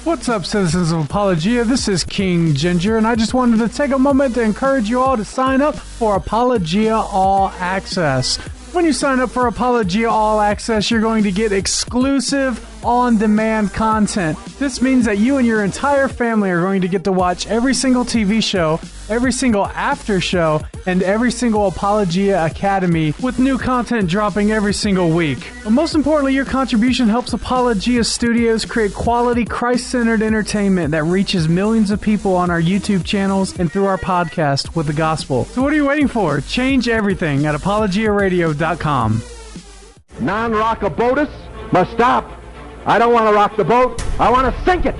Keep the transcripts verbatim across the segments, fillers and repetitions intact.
What's up, citizens of Apologia? This is King Ginger, and I just wanted to take a moment to encourage you all to sign up for Apologia All Access. When you sign up for Apologia All Access, you're going to get exclusive on-demand content. This means that you and your entire family are going to get to watch every single T V show, every single after show, and every single Apologia Academy with new content dropping every single week. But most importantly, your contribution helps Apologia Studios create quality, Christ-centered entertainment that reaches millions of people on our YouTube channels and through our podcast with the gospel. So what are you waiting for? Change everything at apologia radio dot com. Non-rockabotus must stop. I don't want to rock the boat. I want to sink it.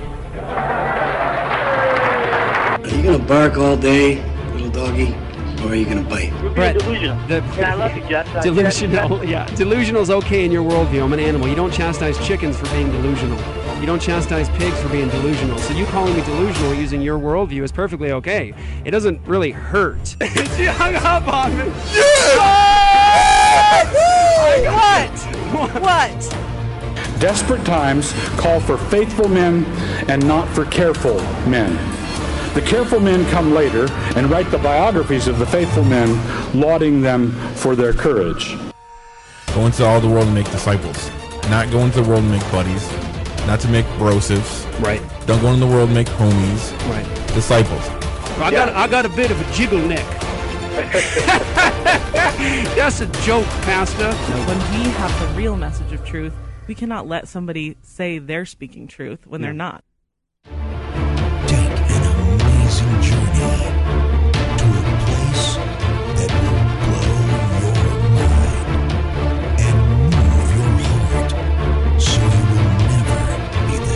Are you going to bark all day, little doggy, or are you going to bite? We're being delusional. The, yeah, I love you, Jeff. Delusional, yeah. Delusional is okay in your worldview. I'm an animal. You don't chastise chickens for being delusional. You don't chastise pigs for being delusional. So you calling me delusional using your worldview is perfectly okay. It doesn't really hurt. She hung up on me. What? What? Desperate times call for faithful men and not for careful men. The careful men come later and write the biographies of the faithful men, lauding them for their courage. Go into all the world and make disciples. Not go into the world and make buddies. Not to make brosives. Right. Don't go into the world and make homies. Right. Disciples. I got I got a bit of a jiggle neck. That's a joke, Pastor. When we have the real message of truth, we cannot let somebody say they're speaking truth when yeah. they're not. Take an amazing journey to a place that will blow your mind and move your heart so you will never be the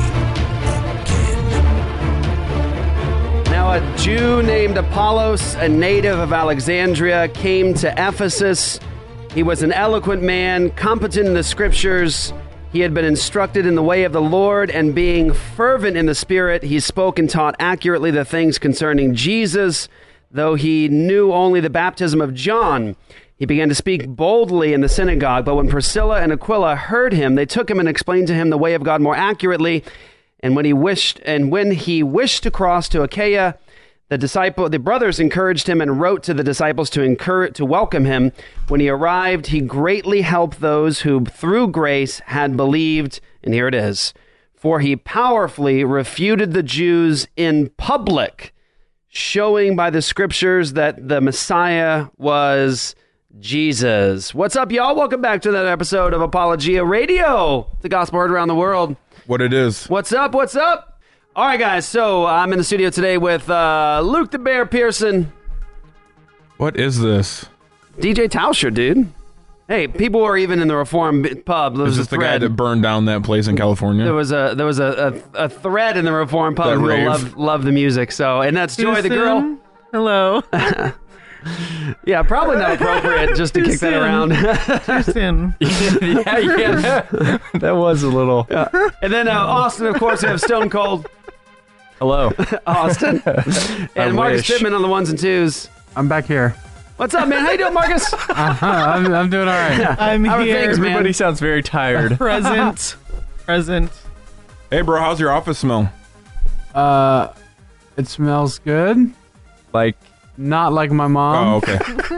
same again. Now, a Jew named Apollos, a native of Alexandria, came to Ephesus. He was an eloquent man, competent in the scriptures. He had been instructed in the way of the Lord, and being fervent in the Spirit, he spoke and taught accurately the things concerning Jesus, though he knew only the baptism of John. He began to speak boldly in the synagogue, but when Priscilla and Aquila heard him, they took him and explained to him the way of God more accurately. And when he wished, and when he wished to cross to Achaia, The disciple, the brothers encouraged him and wrote to the disciples to encourage, to welcome him. When he arrived, he greatly helped those who, through grace, had believed. And here it is. For he powerfully refuted the Jews in public, showing by the scriptures that the Messiah was Jesus. What's up, y'all? Welcome back to that episode of Apologia Radio, the gospel heard around the world. What it is. What's up? What's up? All right, guys, so I'm in the studio today with uh, Luke the Bear Pearson. What is this? D J Tauscher, dude. Hey, people were even in the Reform pub. There was is this a the thread. guy that burned down that place in California? There was a there was a, a, a thread in the Reform pub That who rave. loved, loved the music. So, and that's Joy the girl. Hello. Yeah, probably not appropriate just to kick that around. Kirsten. yeah, yeah. That was a little. Yeah. And then uh, Austin, of course, we have Stone Cold. Hello. Austin. And Marcus wish. Pittman on the ones and twos. I'm back here. What's up, man? How you doing, Marcus? Uh-huh, I'm, I'm doing all right. I'm How are here. things, man? Everybody sounds very tired. Present. Present. Hey, bro, how's your office smell? Uh, it smells good. Like, Not like my mom. Oh, okay.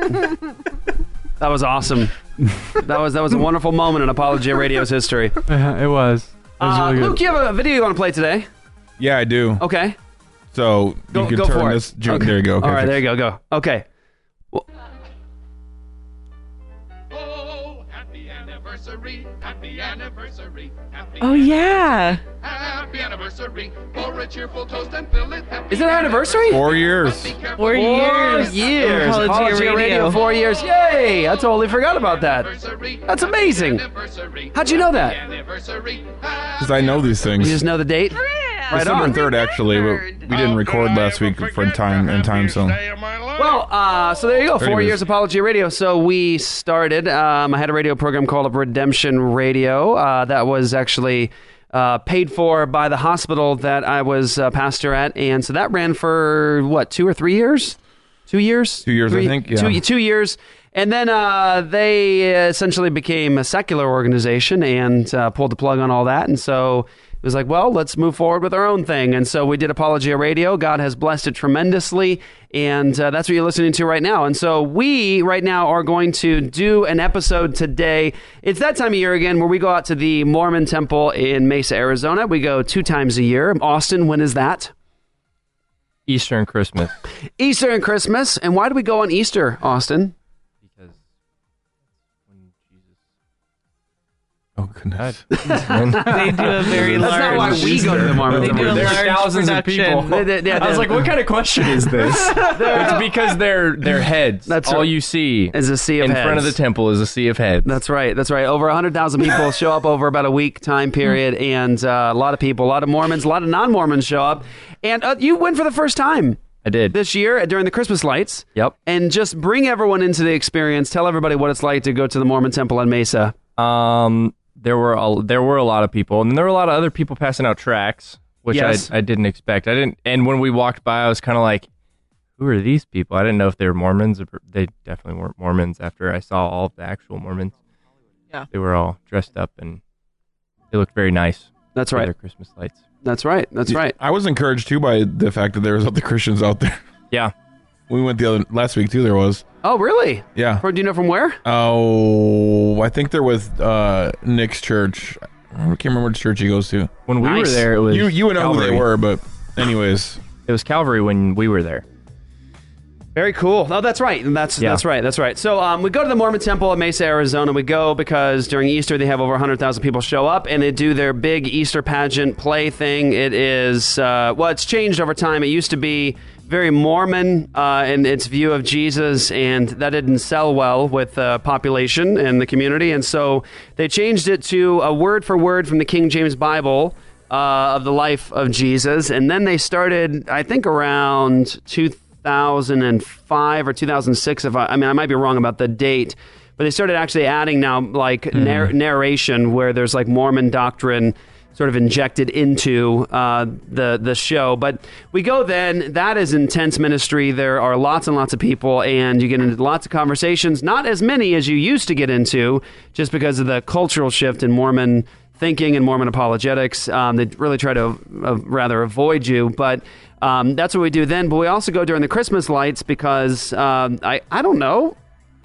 That was awesome. That was that was a wonderful moment in Apologia Radio's history. Uh, it was. It was Uh, really good. Luke, you have a video you want to play today? Yeah, I do. Okay. So Go, you can go turn for this. it. Ju- Okay. There you go. Okay, All right, fix- there you go. Go. Okay. Well, Oh, happy anniversary, happy anniversary, happy Oh, yeah. happy anniversary. Pour a cheerful toast and fill it. Happy is it our anniversary? Four years. Four Four years. years. Apologia Apologia Radio. Four years. Yay! I totally forgot about that. That's amazing. How'd you know that? Because I know these things. You just know the date? Right December on. third, actually. But we didn't record last week for time and time zone. Well, uh, so there you go. Four Anyways. years of Apologia Radio. So we started. Um, I had a radio program called Redemption Radio. Uh, that was actually uh, paid for by the hospital that I was a pastor at, and so that ran for what, two or three years? Two years? Two years, I Three- think, yeah. Two, two years. And then uh, they essentially became a secular organization and uh, pulled the plug on all that. And so was like, well, let's move forward with our own thing. And so we did Apologia Radio. God has blessed it tremendously. And uh, that's what you're listening to right now. And so we right now are going to do an episode today. It's that time of year again where we go out to the Mormon Temple in Mesa, Arizona. We go two times a year. Austin, when is that? Easter and Christmas. Easter and Christmas. And why do we go on Easter, Austin? Oh, goodness. They do a very That's large... not why we go to the Mormon They do Temple. a There's large thousands of production. people. They- they- yeah, I was they- like, what kind of question is this? It's because they're, they're heads. That's all right. you see Is a sea of in heads. front of the temple is a sea of heads. That's right. That's right. Over one hundred thousand people show up over about a week time period, and uh, a lot of people, a lot of Mormons, a lot of non-Mormons show up. And uh, you went for the first time I did. this year during the Christmas lights. Yep. And just bring everyone into the experience. Tell everybody what it's like to go to the Mormon Temple on Mesa. Um, there were a, there were a lot of people, and then there were a lot of other people passing out tracts, which Yes. I I didn't expect. I didn't, and when we walked by, I was kind of like, who are these people? I didn't know if they were Mormons. Or, they definitely weren't Mormons. After I saw all of the actual Mormons, Yeah. they were all dressed up and they looked very nice. That's with right. Their Christmas lights. That's right. That's right. I was encouraged too by the fact that there was other Christians out there. Yeah. We went the other last week too. There was. Oh, really? Yeah. From- Do you know from where? Oh, I think they're with uh, Nick's church. I can't remember which church he goes to. When we were Nice. there, it was You you would know who they Calvary. were, but anyways, It was Calvary when we were there. Very cool. Oh, that's right. That's Yeah. that's right. That's right. So um, we go to the Mormon Temple in Mesa, Arizona. We go because during Easter they have over one hundred thousand people show up, and they do their big Easter pageant play thing. It is uh, well, it's changed over time. It used to be very Mormon uh, in its view of Jesus, and that didn't sell well with the population and the community, and so they changed it to a word for word from the King James Bible. Uh, of the life of Jesus, and then they started, I think, around two thousand five or two thousand six. If I, I mean, I might be wrong about the date, but they started actually adding now like nar- narration, where there's like Mormon doctrine sort of injected into uh, the the show. But we go then. That is intense ministry. There are lots and lots of people, and you get into lots of conversations. Not as many as you used to get into, just because of the cultural shift in Mormon thinking and Mormon apologetics. Um, they really try to uh, rather avoid you, but um, that's what we do then. But we also go during the Christmas lights because um, I, I don't know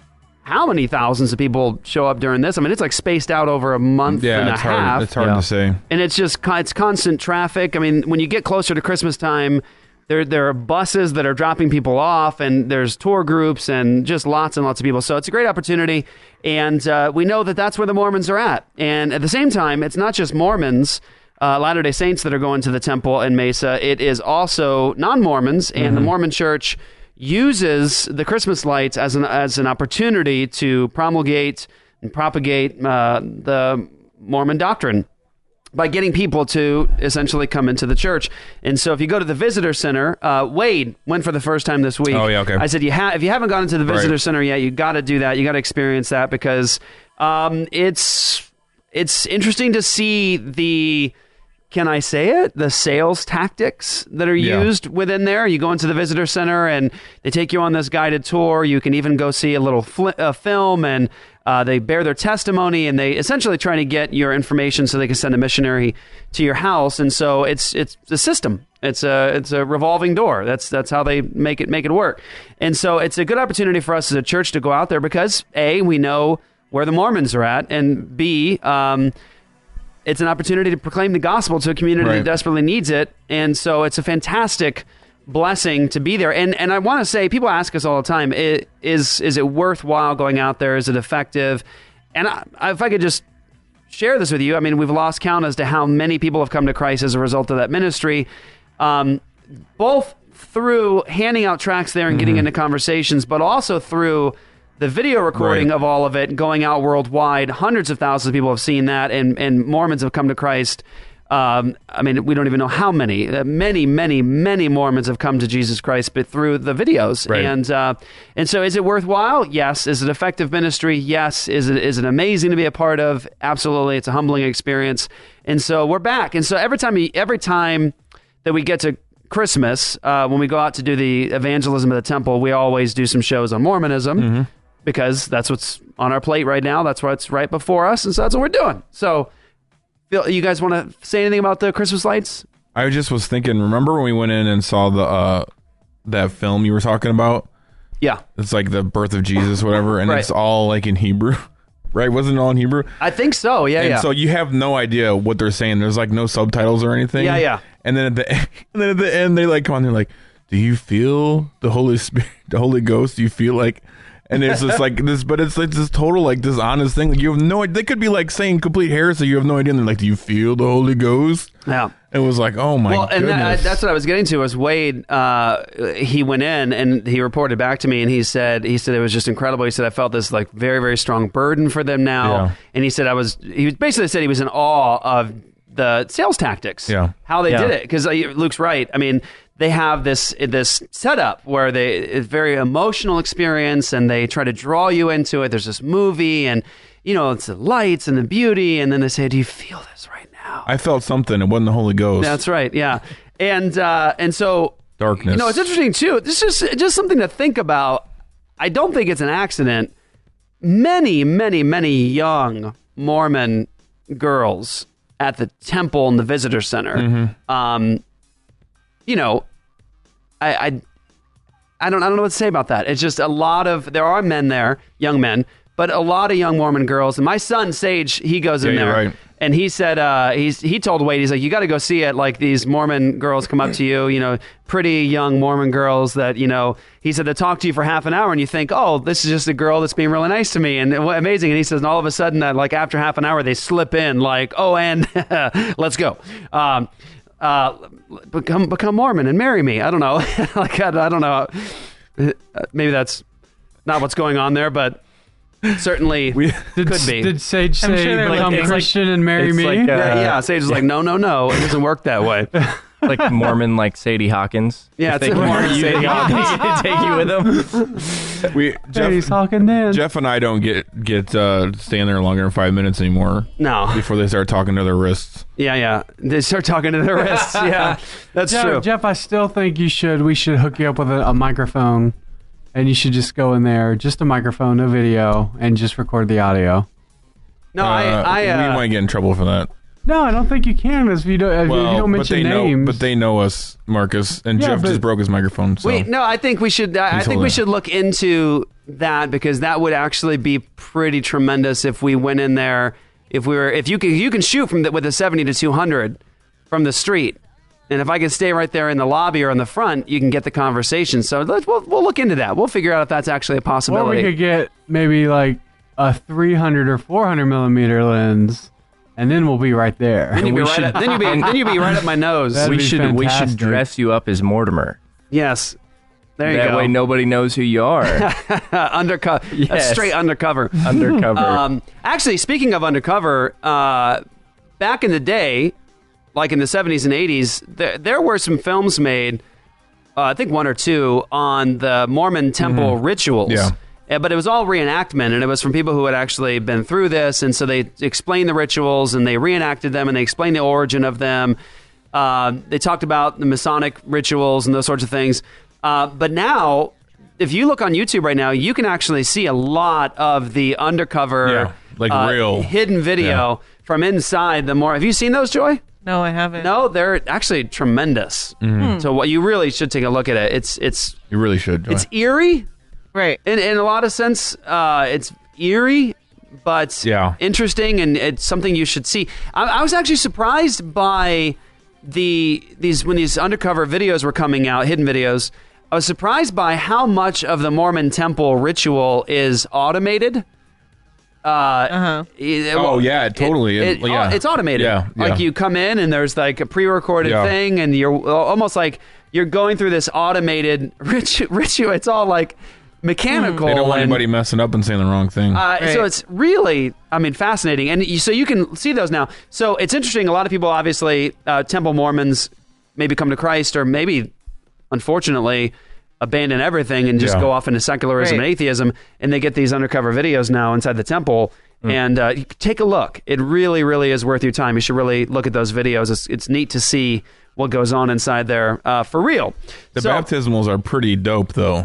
how many thousands of people show up during this. I mean, it's like spaced out over a month yeah, and a it's half. hard. It's hard Yeah. to say. And it's just con- it's constant traffic. I mean, when you get closer to Christmas time, there there are buses that are dropping people off, and there's tour groups, and just lots and lots of people. So it's a great opportunity, and uh, we know that that's where the Mormons are at. And at the same time, it's not just Mormons, uh, Latter-day Saints that are going to the temple in Mesa. It is also non-Mormons, and the Mormon Church uses the Christmas lights as an as an opportunity to promulgate and propagate uh, the Mormon doctrine by getting people to essentially come into the church. And so if you go to the visitor center, uh, Wade went for the first time this week. Oh, yeah, okay. I said, you ha- if you haven't gone into the visitor Right. center yet, you got to do that. You got to experience that because um, it's it's interesting to see the, can I say it, the sales tactics that are Yeah. used within there. You go into the visitor center and they take you on this guided tour. You can even go see a little fl- uh, film, and uh, they bear their testimony, and they essentially trying to get your information so they can send a missionary to your house. And so it's it's a system. It's a it's a revolving door. That's that's how they make it make it work. And so it's a good opportunity for us as a church to go out there because A, we know where the Mormons are at, and B, um, it's an opportunity to proclaim the gospel to a community Right. that desperately needs it. And so it's a fantastic blessing to be there. And and I want to say, people ask us all the time, i- is is it worthwhile going out there? Is it effective? And I, if I could just share this with you, I mean, we've lost count as to how many people have come to Christ as a result of that ministry, um, both through handing out tracts there and getting into conversations, but also through the video recording Right. of all of it going out worldwide. Hundreds of thousands of people have seen that, and, and Mormons have come to Christ. Um, I mean, we don't even know how many. Uh, many, many, many Mormons have come to Jesus Christ, but through the videos. Right. And uh, and so, is it worthwhile? Yes. Is it effective ministry? Yes. Is it is it amazing to be a part of? Absolutely. It's a humbling experience. And so we're back. And so every time we, every time that we get to Christmas, uh, when we go out to do the evangelism of the temple, we always do some shows on Mormonism. Because that's what's on our plate right now. That's what's right before us. And so that's what we're doing. So Phil, you guys want to say anything about the Christmas lights? I just was thinking, remember when we went in and saw the uh, that film you were talking about? Yeah. It's like the birth of Jesus, whatever, and Right. it's all like in Hebrew, right? Wasn't it all in Hebrew? I think so, yeah, and yeah. so you have no idea what they're saying. There's like no subtitles or anything. Yeah, yeah. And then at the and then at the end, they like come on, they're like, do you feel the Holy Spirit, the Holy Ghost? Do you feel like... And there's just like this, but it's like this total like this honest thing. Like you have no idea. They could be like saying complete heresy. You have no idea. And they're like, do you feel the Holy Ghost? Yeah. It was like, oh my well, and goodness. that, that's what I was getting to. Was Wade? Uh, he went in and he reported back to me, and he said he said it was just incredible. He said I felt this like very very strong burden for them now, Yeah. and he said I was. He basically said he was in awe of the sales tactics. Yeah. how they Yeah. did it. Because uh, Luke's right. I mean, they have this this setup where they it's very emotional experience, and they try to draw you into it. There's this movie, and you know it's the lights and the beauty, and then they say, "Do you feel this right now?" I felt something. It wasn't the Holy Ghost. That's right. Yeah, and uh, and so Darkness. You know, it's interesting too. This is just something to think about. I don't think it's an accident. Many, many, many young Mormon girls at the temple and the visitor center. Mm-hmm. Um, you know, I, I, I don't, I don't know what to say about that. It's just a lot of there are men there, young men, but a lot of young Mormon girls. And my son Sage, he goes in Yeah, there, you're right. and he said, uh, he's he told Wade, he's like, you got to go see it. Like these Mormon girls come up to you, you know, pretty young Mormon girls that you know. He said they talk to you for half an hour, and you think, oh, this is just a girl that's being really nice to me, and what amazing. And he says, and all of a sudden, that like after half an hour, they slip in, like, oh, and let's go. Um, uh, become become Mormon and marry me. I don't know. like I, I don't know. Maybe that's not what's going on there, but certainly we, did, could be. Did Sage I'm say sure they're become like- Christian and marry it's me? like, uh, yeah, yeah. Sage was like, no, no, no. It doesn't work that way. Like Mormon, like Sadie Hawkins. Yeah, If it's they a can Mormon marry you, Sadie they Hawkins. can take you with them. we Sadie's Jeff, talking then. Jeff and I don't get get uh, staying there longer than five minutes anymore. No. Before they start talking to their wrists. Yeah, yeah. They start talking to their wrists. Yeah, that's Jeff, true. Jeff, I still think you should. We should hook you up with a, a microphone, and you should just go in there, just a microphone, no video, and just record the audio. No, Uh, I, I, uh, we might get in trouble for that. No, I don't think you can, if you don't, if you don't but mention they names. know, but they know us, Marcus, and Yeah, Jeff but- just broke his microphone. So Wait, no, I think we should. I, I Please think hold we it. should look into that because that would actually be pretty tremendous if we went in there. If we were, if you can, you can shoot from the, with a seventy to two hundred from the street, and if I could stay right there in the lobby or in the front, you can get the conversation. So let's we'll, we'll look into that. We'll figure out if that's actually a or possibility. we could get maybe like a three hundred or four hundred millimeter lens, and then we'll be right there. then you'd be we right. should- Up, then you'd be then you'd be right up my nose. That'd we be should we should fantastic. dress you up as Mortimer. Yes, there you that go. way nobody knows who you are. undercover. That's Yes. straight undercover. Undercover. Um, actually, speaking of undercover, uh, back in the day, like in the seventies and eighties, there, there were some films made, uh, I think one or two, on the Mormon temple rituals. Yeah. Uh, But it was all reenactment, and it was from people who had actually been through this, and so they explained the rituals, and they reenacted them, and they explained the origin of them. Uh, they talked about the Masonic rituals and those sorts of things. Uh, but now, if you look on YouTube right now, you can actually see a lot of the undercover, Yeah, like uh, real. hidden video from inside the more. Have you seen those, Joy? No, I haven't. No, they're actually tremendous. So what you really should take a look at it. It's it's you really should. Joy. it's eerie. Right. In in a lot of sense, uh, it's eerie, but Yeah. interesting, and it's something you should see. I, I was actually surprised by the these when these undercover videos were coming out, hidden videos. I was surprised by how much of the Mormon temple ritual is automated. Uh, Uh-huh. it- Oh, yeah, totally. It, it- Yeah. it's automated. Yeah, Like yeah. you come in and there's like a pre-recorded Yeah. thing, and you're almost like you're going through this automated ritu- ritual. It's all like mechanical. They don't want and, anybody messing up and saying the wrong thing. uh, So Right. it's really, I mean, fascinating, and you, so you can see those now. So it's interesting. A lot of people, obviously, uh, Temple Mormons, maybe come to Christ, or maybe, unfortunately, abandon everything and just Yeah. go off into secularism Right. and atheism, and they get these undercover videos now inside the temple. Mm. And uh, you take a look. It really, really is worth your time. You should really look at those videos. It's, it's neat to see what goes on inside there uh, for real. the so baptismals are pretty dope, though.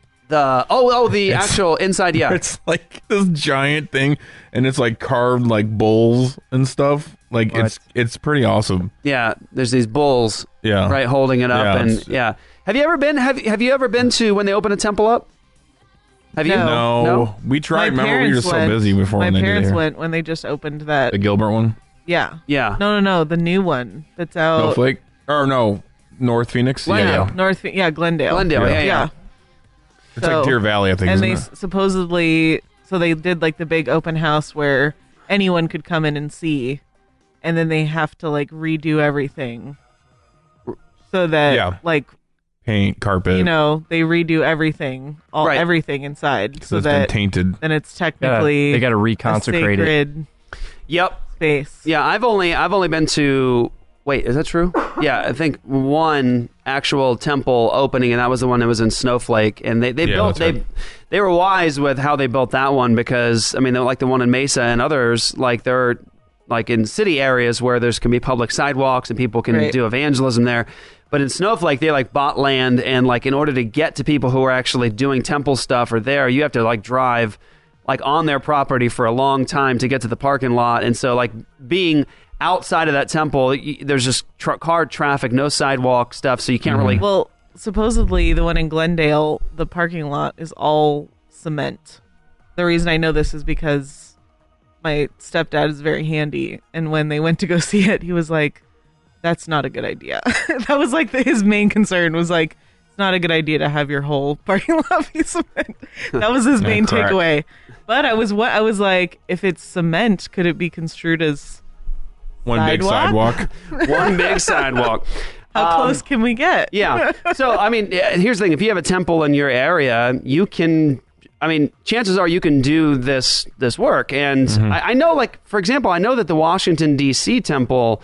the oh oh the It's- actual inside, yeah. It's like this giant thing, and it's like carved like bulls and stuff. Like What? it's it's pretty awesome. Yeah, there's these bulls, Yeah. right, holding it up, Yeah, and it's- yeah. Have you ever been? Have Have you ever been to when they open a temple up? Have you? No, No? we tried. My Remember, we were parents so went- busy before My when they did parents it. went when they just opened that. The Gilbert one, Yeah. Yeah. No, no, no. The new one that's out. Snowflake, or no, North Phoenix. Yeah, Yeah, North. Yeah, Glendale. Glendale, yeah, yeah. it's like Deer Valley, I think. And isn't they it? s- supposedly, so they did like the big open house where anyone could come in and see, and then they have to like redo everything, so that Yeah. like paint, carpet. you know they redo everything, all Right. everything inside, so it's been that tainted. then it's technically they gotta a reconsecrate it. sacred Yep. space. Yeah, I've only I've only been to. Wait, is that true? Yeah, I think one actual temple opening, and that was the one that was in Snowflake. And they, they Yeah, built that's they right. they were wise with how they built that one because I mean, they're like the one in Mesa and others, like they're like in city areas where there's can be public sidewalks and people can Right. do evangelism there. But in Snowflake, they like bought land, and like in order to get to people who are actually doing temple stuff or there, you have to like drive like on their property for a long time to get to the parking lot. And so like being outside of that temple, y- there's just tr- car traffic, no sidewalk stuff, so you can't really. Well, supposedly the one in Glendale, the parking lot is all cement. The reason I know this is because my stepdad is very handy, and when they went to go see it, he was like, "That's not a good idea." That was like the, his main concern was like, "It's not a good idea to have your whole parking lot be cement." That was his Yeah, main correct. takeaway. But I was what I was like, if it's cement, could it be construed as One big sidewalk? sidewalk. One big sidewalk. How Um, close can we get? Yeah. So, I mean, yeah, here's the thing. If you have a temple in your area, you can, I mean, chances are you can do this this work. And I, I know, like, for example, I know that the Washington, D C temple,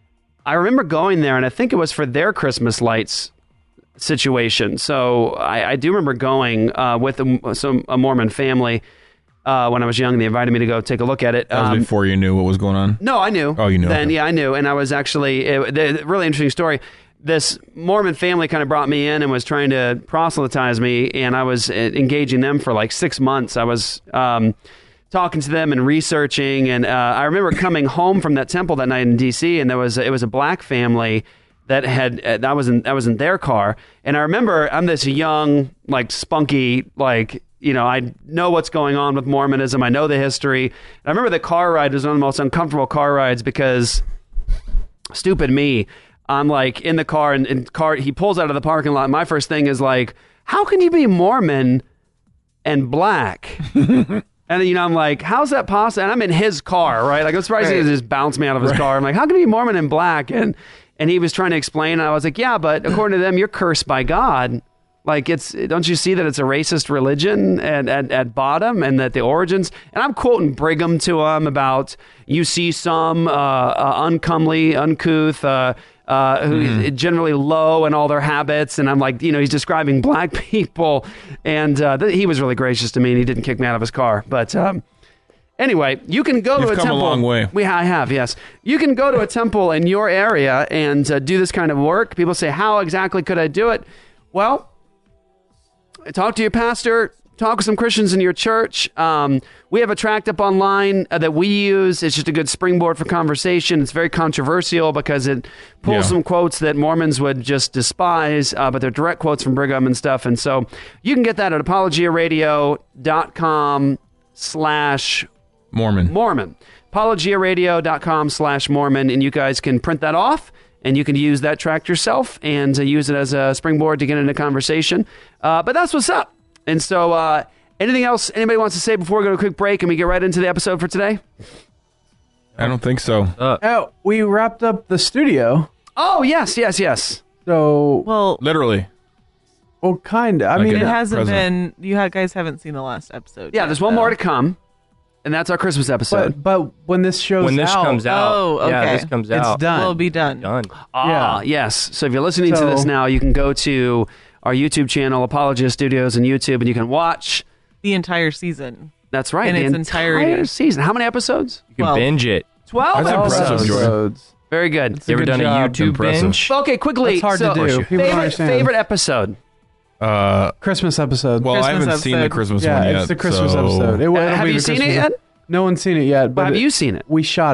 I remember going there, and I think it was for their Christmas lights situation. So I, I do remember going uh, with a, some, a Mormon family uh, when I was young. They invited me to go take a look at it. That was Um, before you knew what was going on. no, I knew. Oh, you knew, Then, okay. yeah, I knew. And I was actually, it, the, the really interesting story. This Mormon family kind of brought me in and was trying to proselytize me, and I was uh, engaging them for like six months. I was um, talking to them and researching, and uh, I remember coming home from that temple that night in D C, and there was it was a black family that had uh, that was in that was in their car, and I remember I'm this young, like spunky, like. You know, I know what's going on with Mormonism. I know the history. And I remember the car ride was one of the most uncomfortable car rides because, stupid me, I'm like in the car and, and car. He pulls out of the parking lot. My first thing is like, how can you be Mormon and black? And you know, I'm like, how's that possible? And I'm in his car, right? Like, I'm surprised he Right. just bounced me out of his car. I'm like, how can you be Mormon and black? And and he was trying to explain. And I was like, yeah, but according to them, you're cursed by God. Like, it's, don't you see that it's a racist religion at, at, at bottom, and that the origins, and I'm quoting Brigham to him about, you see some uh, uh, uncomely, uncouth, uh, uh, who is generally low in all their habits. And I'm like, you know, he's describing black people. And uh, th- he was really gracious to me, and he didn't kick me out of his car. But um, anyway, you can go You've to a come a temple. long way. We, I have, yes. You can go to a temple in your area and uh, do this kind of work. People say, how exactly could I do it? Well, talk to your pastor, talk with some Christians in your church. Um, we have a tract up online uh, that we use. It's just a good springboard for conversation. It's very controversial because it pulls Yeah. some quotes that Mormons would just despise, uh, but they're direct quotes from Brigham and stuff. And so you can get that at apologia radio dot com slash Mormon. Mormon. apologia radio dot com slash Mormon. And you guys can print that off, and you can use that tract yourself and uh, use it as a springboard to get into conversation. Uh, but that's what's up. And so, uh, anything else anybody wants to say before we go to a quick break and we get right into the episode for today? I don't think so. Oh, we wrapped up the studio. Oh, yes, yes, yes. So, Well, Literally. well, kind of. I Like mean, it Yeah, hasn't present. been. You ha- guys haven't seen the last episode. Yeah, yet, there's one though. more to come, and that's our Christmas episode. but but when this shows When this out, comes out, Oh, yeah, okay. this comes it's out. done. We'll be done. Done. Ah, yeah. yes. So if you're listening to So- this now, you can go to our YouTube channel, Apologia Studios, on YouTube, and you can watch. The entire season. That's right, In the its entire entirety. season. How many episodes? You can Well, binge it. Twelve That's impressive, episodes. Jordan. episodes. Very good. It's a You ever good done a job. YouTube Impressive. binge? Okay, quickly. That's hard so, to do. People don't Favorite, understand. favorite episode. Uh, Christmas episode. well, I Christmas haven't seen the episode. Christmas yeah, one yet. it's the Christmas so- episode. It, will- Uh, it'll have be you the seen it Christmas yet? ep- No one's seen it yet. But Have it- you seen it? We shot it.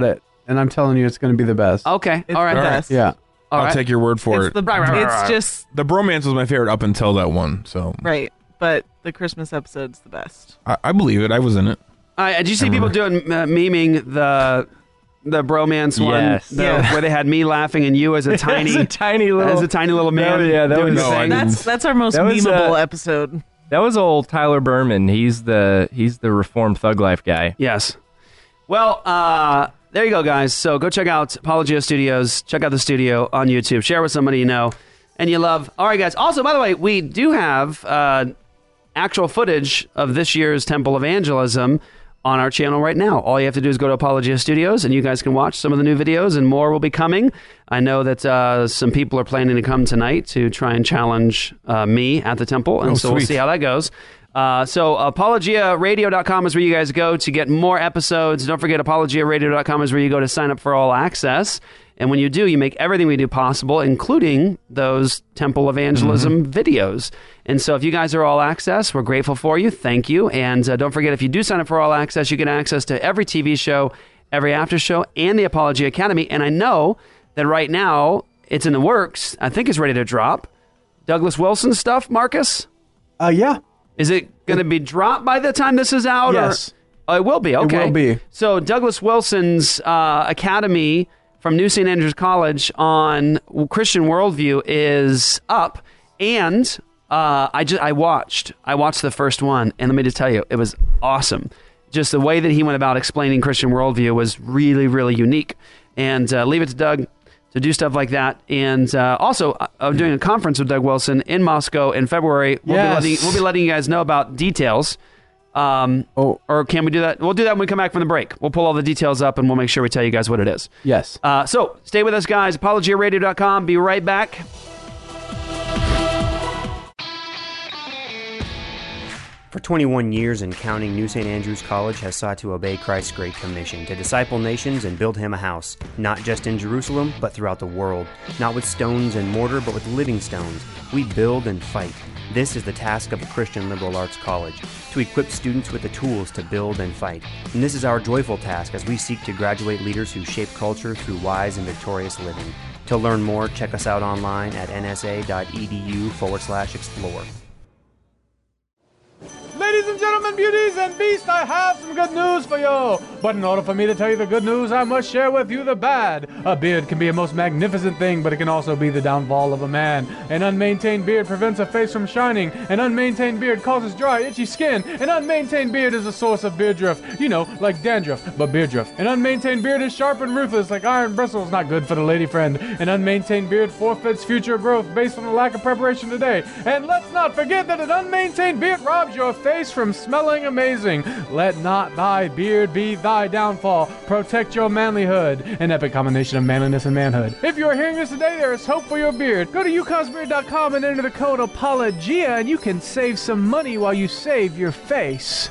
and I'm telling you, it's going to be the best. Okay, It's all right. the best. Yeah. All I'll right. take your word for It's it. the Right, right, right, it's right. just The bromance was my favorite up until that one, so right, but the Christmas episode's the best. I, I believe it. I was in it. All right, did you see people doing uh, memeing the the bromance one, Yes. the- Yeah. where they had me laughing and you as a tiny, As a tiny little, as a tiny little man No, yeah, that doing was- the No, I thing? didn't. That's that's our most That was, memeable uh, episode. that was old Tyler Berman. He's the he's the reformed thug life guy. Yes. Well, uh, there you go, guys. So go check out Apologia Studios. Check out the studio on YouTube. Share with somebody you know and you love. All right, guys. Also, by the way, we do have uh, actual footage of this year's Temple Evangelism on our channel right now. All you have to do is go to Apologia Studios, and you guys can watch some of the new videos, and more will be coming. I know that uh, some people are planning to come tonight to try and challenge uh, me at the temple, and Oh, so we'll sweet. see how that goes. Uh, so apologia radio dot com is where you guys go to get more episodes. Don't forget apologia radio dot com is where you go to sign up for all access. And when you do, you make everything we do possible, including those temple evangelism videos. And so if you guys are all access, we're grateful for you. Thank you. And uh, don't forget, if you do sign up for all access, you get access to every T V show, every after show, and the Apology Academy. And I know that right now it's in the works. I think it's ready to drop. Douglas Wilson stuff, Marcus? Uh, yeah. Is it going to be dropped by the time this is out? Yes. Or? Oh, it will be. Okay. will be. So Douglas Wilson's uh, Academy from New Saint Andrews College on Christian worldview is up, and uh, I just I watched I watched the first one, and let me just tell you, it was awesome. Just the way that he went about explaining Christian worldview was really, really unique. And uh, leave it to Doug to do stuff like that. And uh, also, I- I'm doing a conference with Doug Wilson in Moscow in February. We'll, Yes. be, letting, we'll be letting you guys know about details. Um, Oh. Or can we do that? We'll do that when we come back from the break. We'll pull all the details up, and we'll make sure we tell you guys what it is. Yes. Uh, so stay with us, guys. apologia radio dot com. Be right back. For twenty-one years and counting, New Saint Andrews College has sought to obey Christ's Great Commission to disciple nations and build him a house, not just in Jerusalem, but throughout the world. Not with stones and mortar, but with living stones. We build and fight. This is the task of a Christian liberal arts college, to equip students with the tools to build and fight. And this is our joyful task as we seek to graduate leaders who shape culture through wise and victorious living. To learn more, check us out online at nsa.edu forward slash explore. Ladies and gentlemen, beauties and beasts, I have some good news for you. But in order for me to tell you the good news, I must share with you the bad. A beard can be a most magnificent thing, but it can also be the downfall of a man. An unmaintained beard prevents a face from shining. An unmaintained beard causes dry, itchy skin. An unmaintained beard is a source of beardruff. You know, like dandruff, but beardruff. An unmaintained beard is sharp and ruthless, like iron bristles, not good for the lady friend. An unmaintained beard forfeits future growth based on the lack of preparation today. And let's not forget that an unmaintained beard robs your face from smelling amazing. Let not thy beard be thy downfall. Protect your manlyhood. An epic combination of manliness and manhood. If you are hearing this today, there is hope for your beard. Go to u cos beard dot com and enter the code APOLOGIA, and you can save some money while you save your face.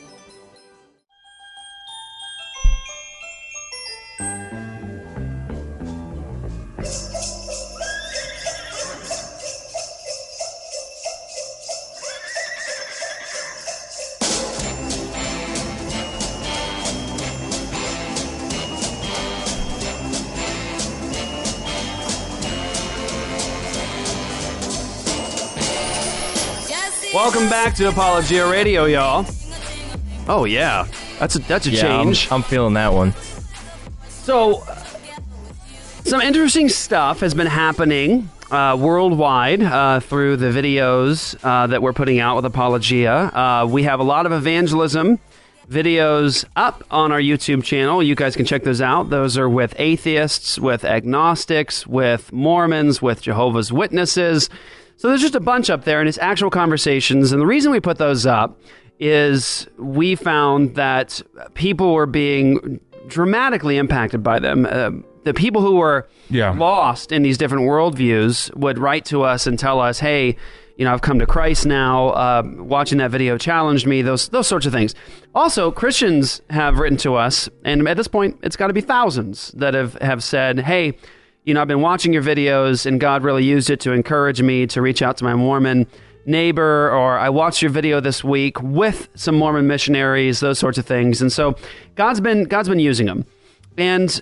Welcome back to Apologia Radio, y'all. Oh yeah, that's a that's a Yeah, change. I'm, I'm feeling that one. So, uh, some interesting stuff has been happening uh, worldwide uh, through the videos uh, that we're putting out with Apologia. Uh, we have a lot of evangelism videos up on our YouTube channel. You guys can check those out. Those are with atheists, with agnostics, with Mormons, with Jehovah's Witnesses. So there's just a bunch up there, and it's actual conversations. And the reason we put those up is we found that people were being dramatically impacted by them. Uh, the people who were Yeah. lost in these different worldviews would write to us and tell us, hey, you know, I've come to Christ now. Uh, watching that video challenged me, those those sorts of things. Also, Christians have written to us, and at this point, it's got to be thousands that have, have said, hey, you know, I've been watching your videos, and God really used it to encourage me to reach out to my Mormon neighbor, or I watched your video this week with some Mormon missionaries, those sorts of things. And so God's been God's been using them. And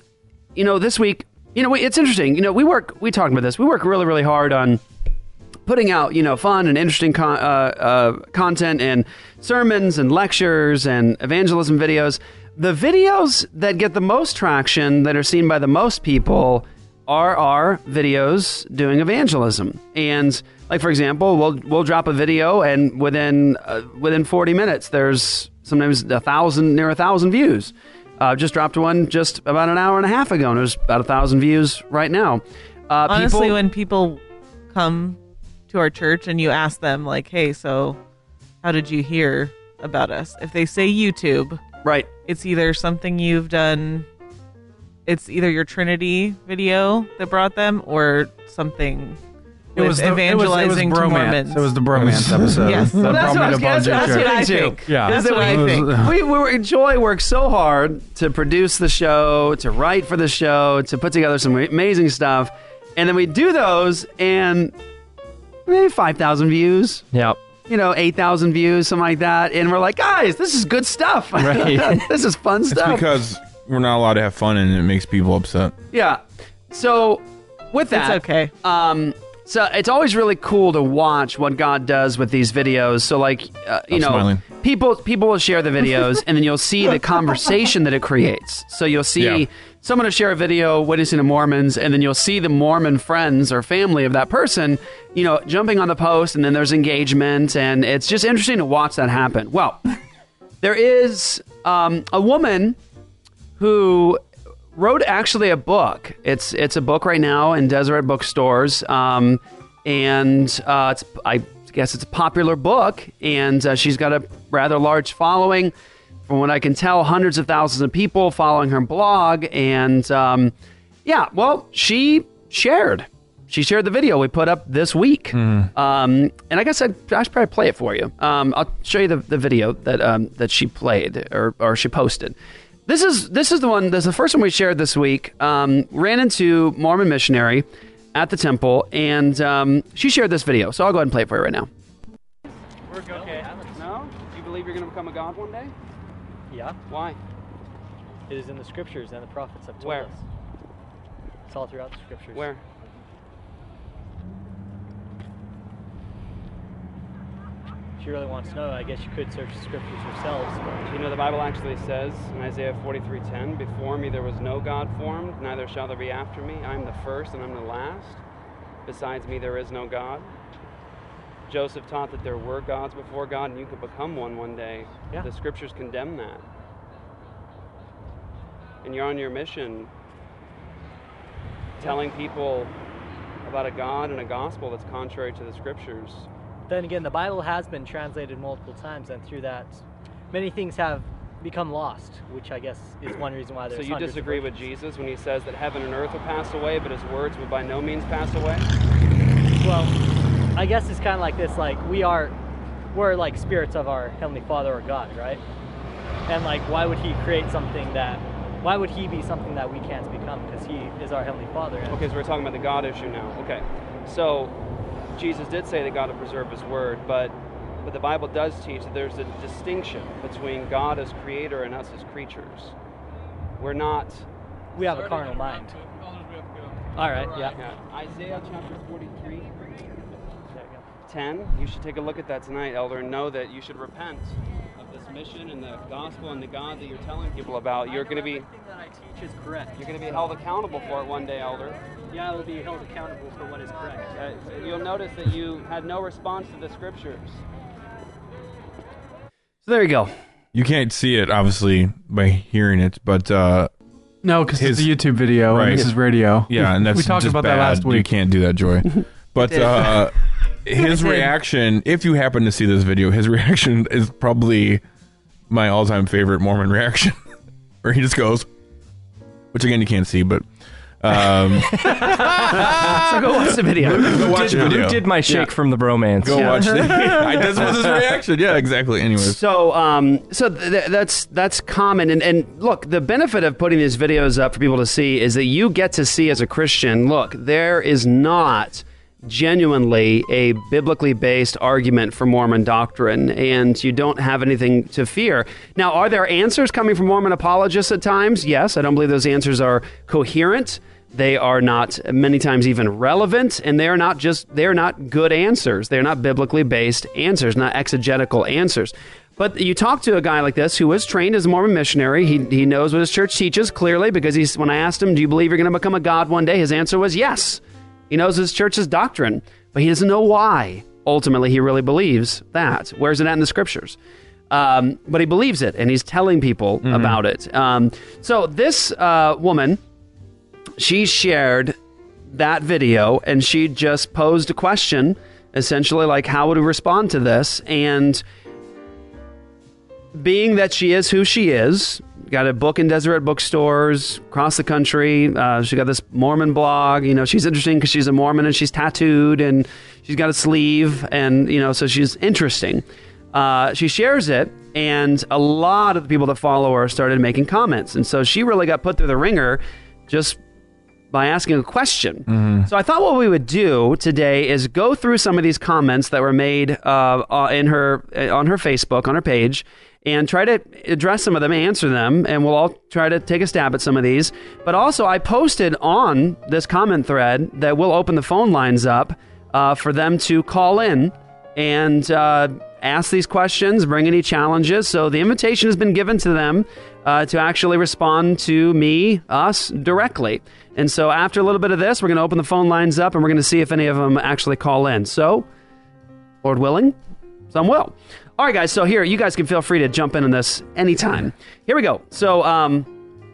you know, this week, you know, we, it's interesting. You know, we work, we talked about this. We work really, really hard on putting out, you know, fun and interesting con- uh, uh, content and sermons and lectures and evangelism videos. The videos that get the most traction, that are seen by the most people, are our videos doing evangelism. And like, for example, we'll we'll drop a video, and within uh, within forty minutes, there's sometimes a thousand, near a thousand views. Uh, just dropped one just about an hour and a half ago, and there's about a thousand views right now. Uh, Honestly, people, when people come to our church and you ask them, like, hey, so how did you hear about us? If they say YouTube, right, it's either something you've done, it's either your Trinity video that brought them, or something It was with the, evangelizing it was, it was to bromance. Mormons. It was the bromance episode. Yes. That Well, that's brought what me I to was- that's- Apologetic that's what I Church. think. Yeah. That's Is that what I we- think. We, we were, Joy worked so hard to produce the show, to write for the show, to put together some amazing stuff, and then we do those, and maybe five thousand views. Yep. You know, eight thousand views, something like that, and we're like, guys, this is good stuff. Right. This is fun It's stuff. because we're not allowed to have fun, and it makes people upset. Yeah. So with that, It's okay. Um, so it's always really cool to watch what God does with these videos. So like, uh, you I'm know, smiling. people people will share the videos, and then you'll see the conversation that it creates. So you'll see Yeah. someone will share a video witnessing to Mormons, and then you'll see the Mormon friends or family of that person, you know, jumping on the post, and then there's engagement, and it's just interesting to watch that happen. Well, there is um, a woman who wrote actually a book. It's it's a book right now in Deseret bookstores, um, and uh, it's I guess it's a popular book, and uh, she's got a rather large following. From what I can tell, hundreds of thousands of people following her blog, and um, yeah, well, she shared. She shared the video we put up this week, um, and I guess I'd, I should probably play it for you. Um, I'll show you the, the video that um, that she played or or she posted. This is this is the one. This is the first one we shared this week. Um, ran into Mormon missionary at the temple, and um, she shared this video. So I'll go ahead and play it for you right now. We're okay. No? Do you believe you're going to become a god one day? Yeah. Why? It is in the scriptures and the prophets have told Where? us. It's all throughout the scriptures. Where? If you really want to know, I guess you could search the scriptures yourselves. But You know, the Bible actually says in Isaiah forty-three ten, "Before me there was no God formed, neither shall there be after me. I am the first and I'm the last. Besides me there is no God." Joseph taught that there were gods before God, and you could become one one day. Yeah. The scriptures condemn that. And you're on your mission telling people about a God and a gospel that's contrary to the scriptures. then again, the Bible has been translated multiple times, and through that, many things have become lost, which I guess is one reason why there's So you hundreds of disagree with versions. Jesus when he says that heaven and earth will pass away, but his words will by no means pass away? Well, I guess it's kind of like this, like we are, we're like spirits of our Heavenly Father or God, right? And like, why would he create something that, why would he be something that we can't become? Because he is our Heavenly Father. And Okay, so we're talking about the God issue now. Okay, so Jesus did say that God will preserve his word, but but the Bible does teach that there's a distinction between God as creator and us as creatures. We're not... we have a carnal mind. All right, yeah. Yeah. Isaiah chapter forty-three, ten. You should take a look at that tonight, Elder, and know that you should repent of this mission and the gospel and the God that you're telling people about. You're going to be... Everything that I teach is correct. You're going to be held accountable for it one day, Elder. Yeah, I will be held accountable for what is correct. Uh, you'll notice that you had no response to the scriptures. So there you go. You can't see it, obviously, by hearing it, but... uh No, because it's a his- YouTube video, right. and this is radio. Yeah, and that's we talked just about bad. that last You week. can't do that, Joy. But uh, his reaction, if you happen to see this video, his reaction is probably my all-time favorite Mormon reaction, where he just goes, which again you can't see, but um, So go watch the video. go watch did, the video. Who did my shake Yeah. from the bromance? Go watch the. I, this was his reaction. Yeah, exactly. Anyways, So, um, so th- th- that's that's common, and, and look, the benefit of putting these videos up for people to see is that you get to see as a Christian. Look, there is not genuinely a biblically based argument for Mormon doctrine, and you don't have anything to fear. Now, are there answers coming from Mormon apologists at times? Yes. I don't believe those answers are coherent. They are not many times even relevant, and they are not just, they're not good answers. They're not biblically based answers, not exegetical answers. But you talk to a guy like this who was trained as a Mormon missionary. He he knows what his church teaches clearly, because he's, when I asked him, do you believe you're going to become a god one day? His answer was yes. He knows his church's doctrine, but he doesn't know why. Ultimately, he really believes that. Where's it at in the scriptures? Um, but he believes it, and he's telling people mm-hmm. about it. Um, so this uh, woman, she shared that video, and she just posed a question, essentially like, how would we respond to this? And being that she is who she is, got a book in Deseret bookstores across the country. Uh, she got this Mormon blog. You know, she's interesting because she's a Mormon and she's tattooed and she's got a sleeve, and you know, so she's interesting. Uh, she shares it, and a lot of the people that follow her started making comments, and so she really got put through the ringer just by asking a question. Mm-hmm. So I thought what we would do today is go through some of these comments that were made uh, in her on her Facebook, on her page, and try to address some of them, answer them, and we'll all try to take a stab at some of these. But also, I posted on this comment thread that we'll open the phone lines up uh, for them to call in and uh, ask these questions, bring any challenges. So the invitation has been given to them uh, to actually respond to me, us, directly. And so after a little bit of this, we're going to open the phone lines up, and we're going to see if any of them actually call in. So, Lord willing, some will. All right, guys, so here, you guys can feel free to jump in on this anytime. Here we go. So, um,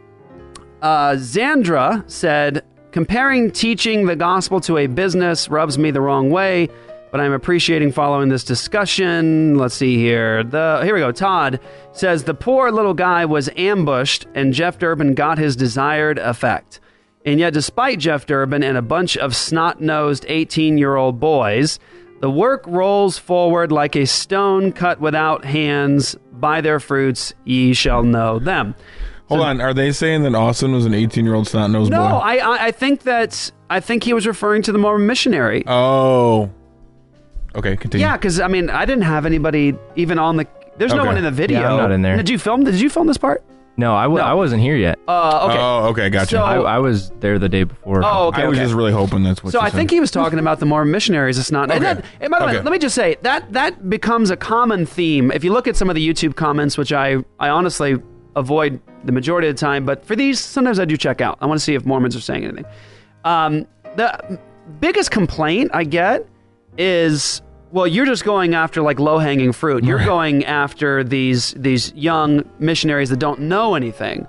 uh, Zandra said, comparing teaching the gospel to a business rubs me the wrong way, but I'm appreciating following this discussion. Let's see here. The Here we go. Todd says, the poor little guy was ambushed, and Jeff Durbin got his desired effect. And yet, despite Jeff Durbin and a bunch of snot-nosed eighteen-year-old boys, the work rolls forward like a stone cut without hands. By their fruits ye shall know them. Hold so, on, are they saying that Austin was an eighteen-year-old snot-nosed no, boy? No, I, I think that I think he was referring to the Mormon missionary. Oh, okay, continue. Yeah, because I mean, I didn't have anybody even on the. There's okay. no one in the video. Yeah, I'm not in there. Did you film? Did you film this part? No, I, w- no. I wasn't here yet. Uh, okay. Oh, okay, gotcha. So, I, I was there the day before. Oh, okay. I was okay. just really hoping that's what So you I said. think he was talking about the Mormon missionaries. It's not. Okay. And, that, and by the okay. way, let me just say, that that becomes a common theme. If you look at some of the YouTube comments, which I, I honestly avoid the majority of the time, but for these, sometimes I do check out. I want to see if Mormons are saying anything. Um, the biggest complaint I get is, well, you're just going after like low-hanging fruit. You're going after these these young missionaries that don't know anything.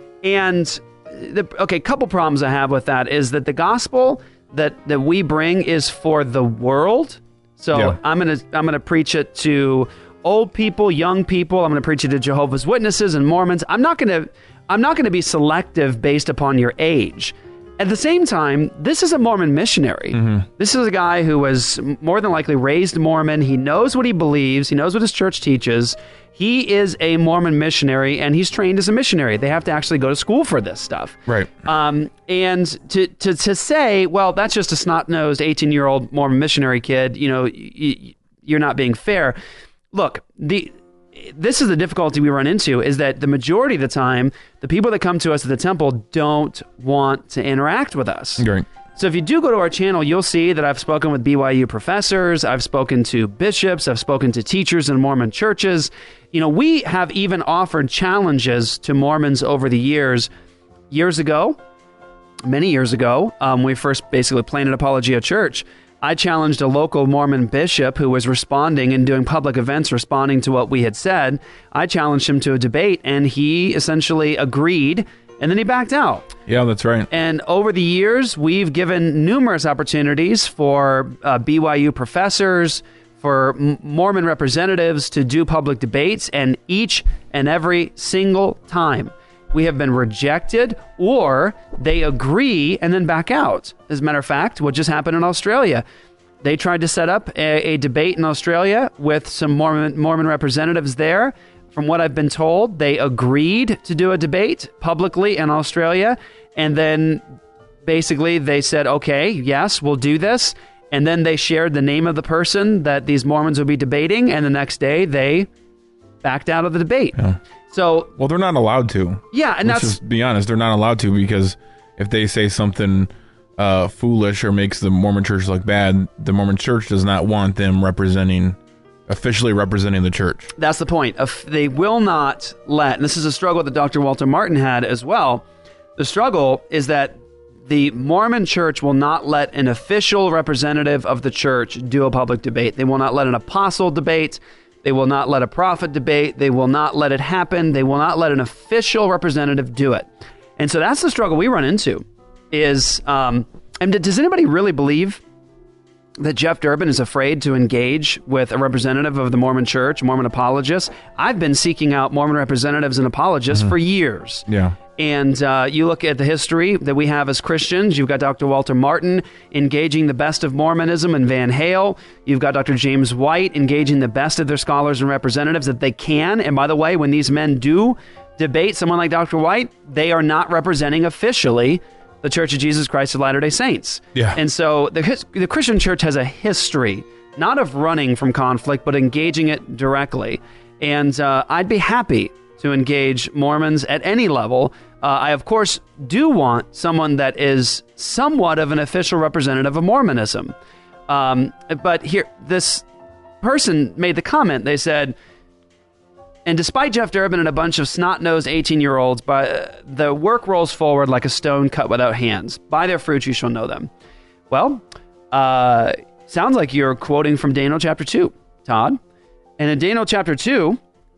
And the okay, couple problems I have with that is that the gospel that that we bring is for the world. So yeah. I'm gonna I'm gonna preach it to old people, young people. I'm gonna preach it to Jehovah's Witnesses and Mormons. I'm not gonna I'm not gonna be selective based upon your age. At the same time, this is a Mormon missionary. Mm-hmm. This is a guy who was more than likely raised Mormon. He knows what he believes. He knows what his church teaches. He is a Mormon missionary, and he's trained as a missionary. They have to actually go to school for this stuff. Right. Um, and to, to, to say, well, that's just a snot-nosed eighteen-year-old Mormon missionary kid, you know, y- you're not being fair. Look, the... this is the difficulty we run into, is that the majority of the time, the people that come to us at the temple don't want to interact with us. Right. So if you do go to our channel, you'll see that I've spoken with B Y U professors, I've spoken to bishops, I've spoken to teachers in Mormon churches. You know, we have even offered challenges to Mormons over the years. Years ago, many years ago, um, we first basically planted Apologia Church. I challenged a local Mormon bishop who was responding and doing public events responding to what we had said. I challenged him to a debate, and he essentially agreed, and then he backed out. Yeah, that's right. And over the years, we've given numerous opportunities for uh, B Y U professors, for M- Mormon representatives to do public debates, and each and every single time, we have been rejected, or they agree and then back out. As a matter of fact, what just happened in Australia, they tried to set up a, a debate in Australia with some Mormon, Mormon representatives there. From what I've been told, they agreed to do a debate publicly in Australia, and then basically they said, okay, yes, we'll do this. And then they shared the name of the person that these Mormons would be debating, and the next day they backed out of the debate. Yeah. So, well, they're not allowed to. Yeah, and Let's that's just be honest. They're not allowed to, because if they say something uh, foolish or makes the Mormon Church look bad, the Mormon Church does not want them representing, officially representing the church. That's the point. If they will not let, and this is a struggle that Doctor Walter Martin had as well. The struggle is that the Mormon Church will not let an official representative of the church do a public debate. They will not let an apostle debate. They will not let a prophet debate. They will not let it happen. They will not let an official representative do it. And so that's the struggle we run into. Is um, and does anybody really believe that Jeff Durbin is afraid to engage with a representative of the Mormon Church, Mormon apologists? I've been seeking out Mormon representatives and apologists mm-hmm. for years. Yeah. And uh, you look at the history that we have as Christians. You've got Doctor Walter Martin engaging the best of Mormonism and Van Hale. You've got Doctor James White engaging the best of their scholars and representatives that they can. And by the way, when these men do debate someone like Doctor White, they are not representing officially the Church of Jesus Christ of Latter-day Saints. Yeah. And so the, the Christian church has a history, not of running from conflict, but engaging it directly. And uh, I'd be happy to engage Mormons at any level. Uh, I, of course, do want someone that is somewhat of an official representative of Mormonism. Um, but here, this person made the comment. They said, and despite Jeff Durbin and a bunch of snot-nosed eighteen-year-olds, but uh, the work rolls forward like a stone cut without hands. By their fruits you shall know them. Well, uh, sounds like you're quoting from Daniel chapter two, Todd. And in Daniel chapter two,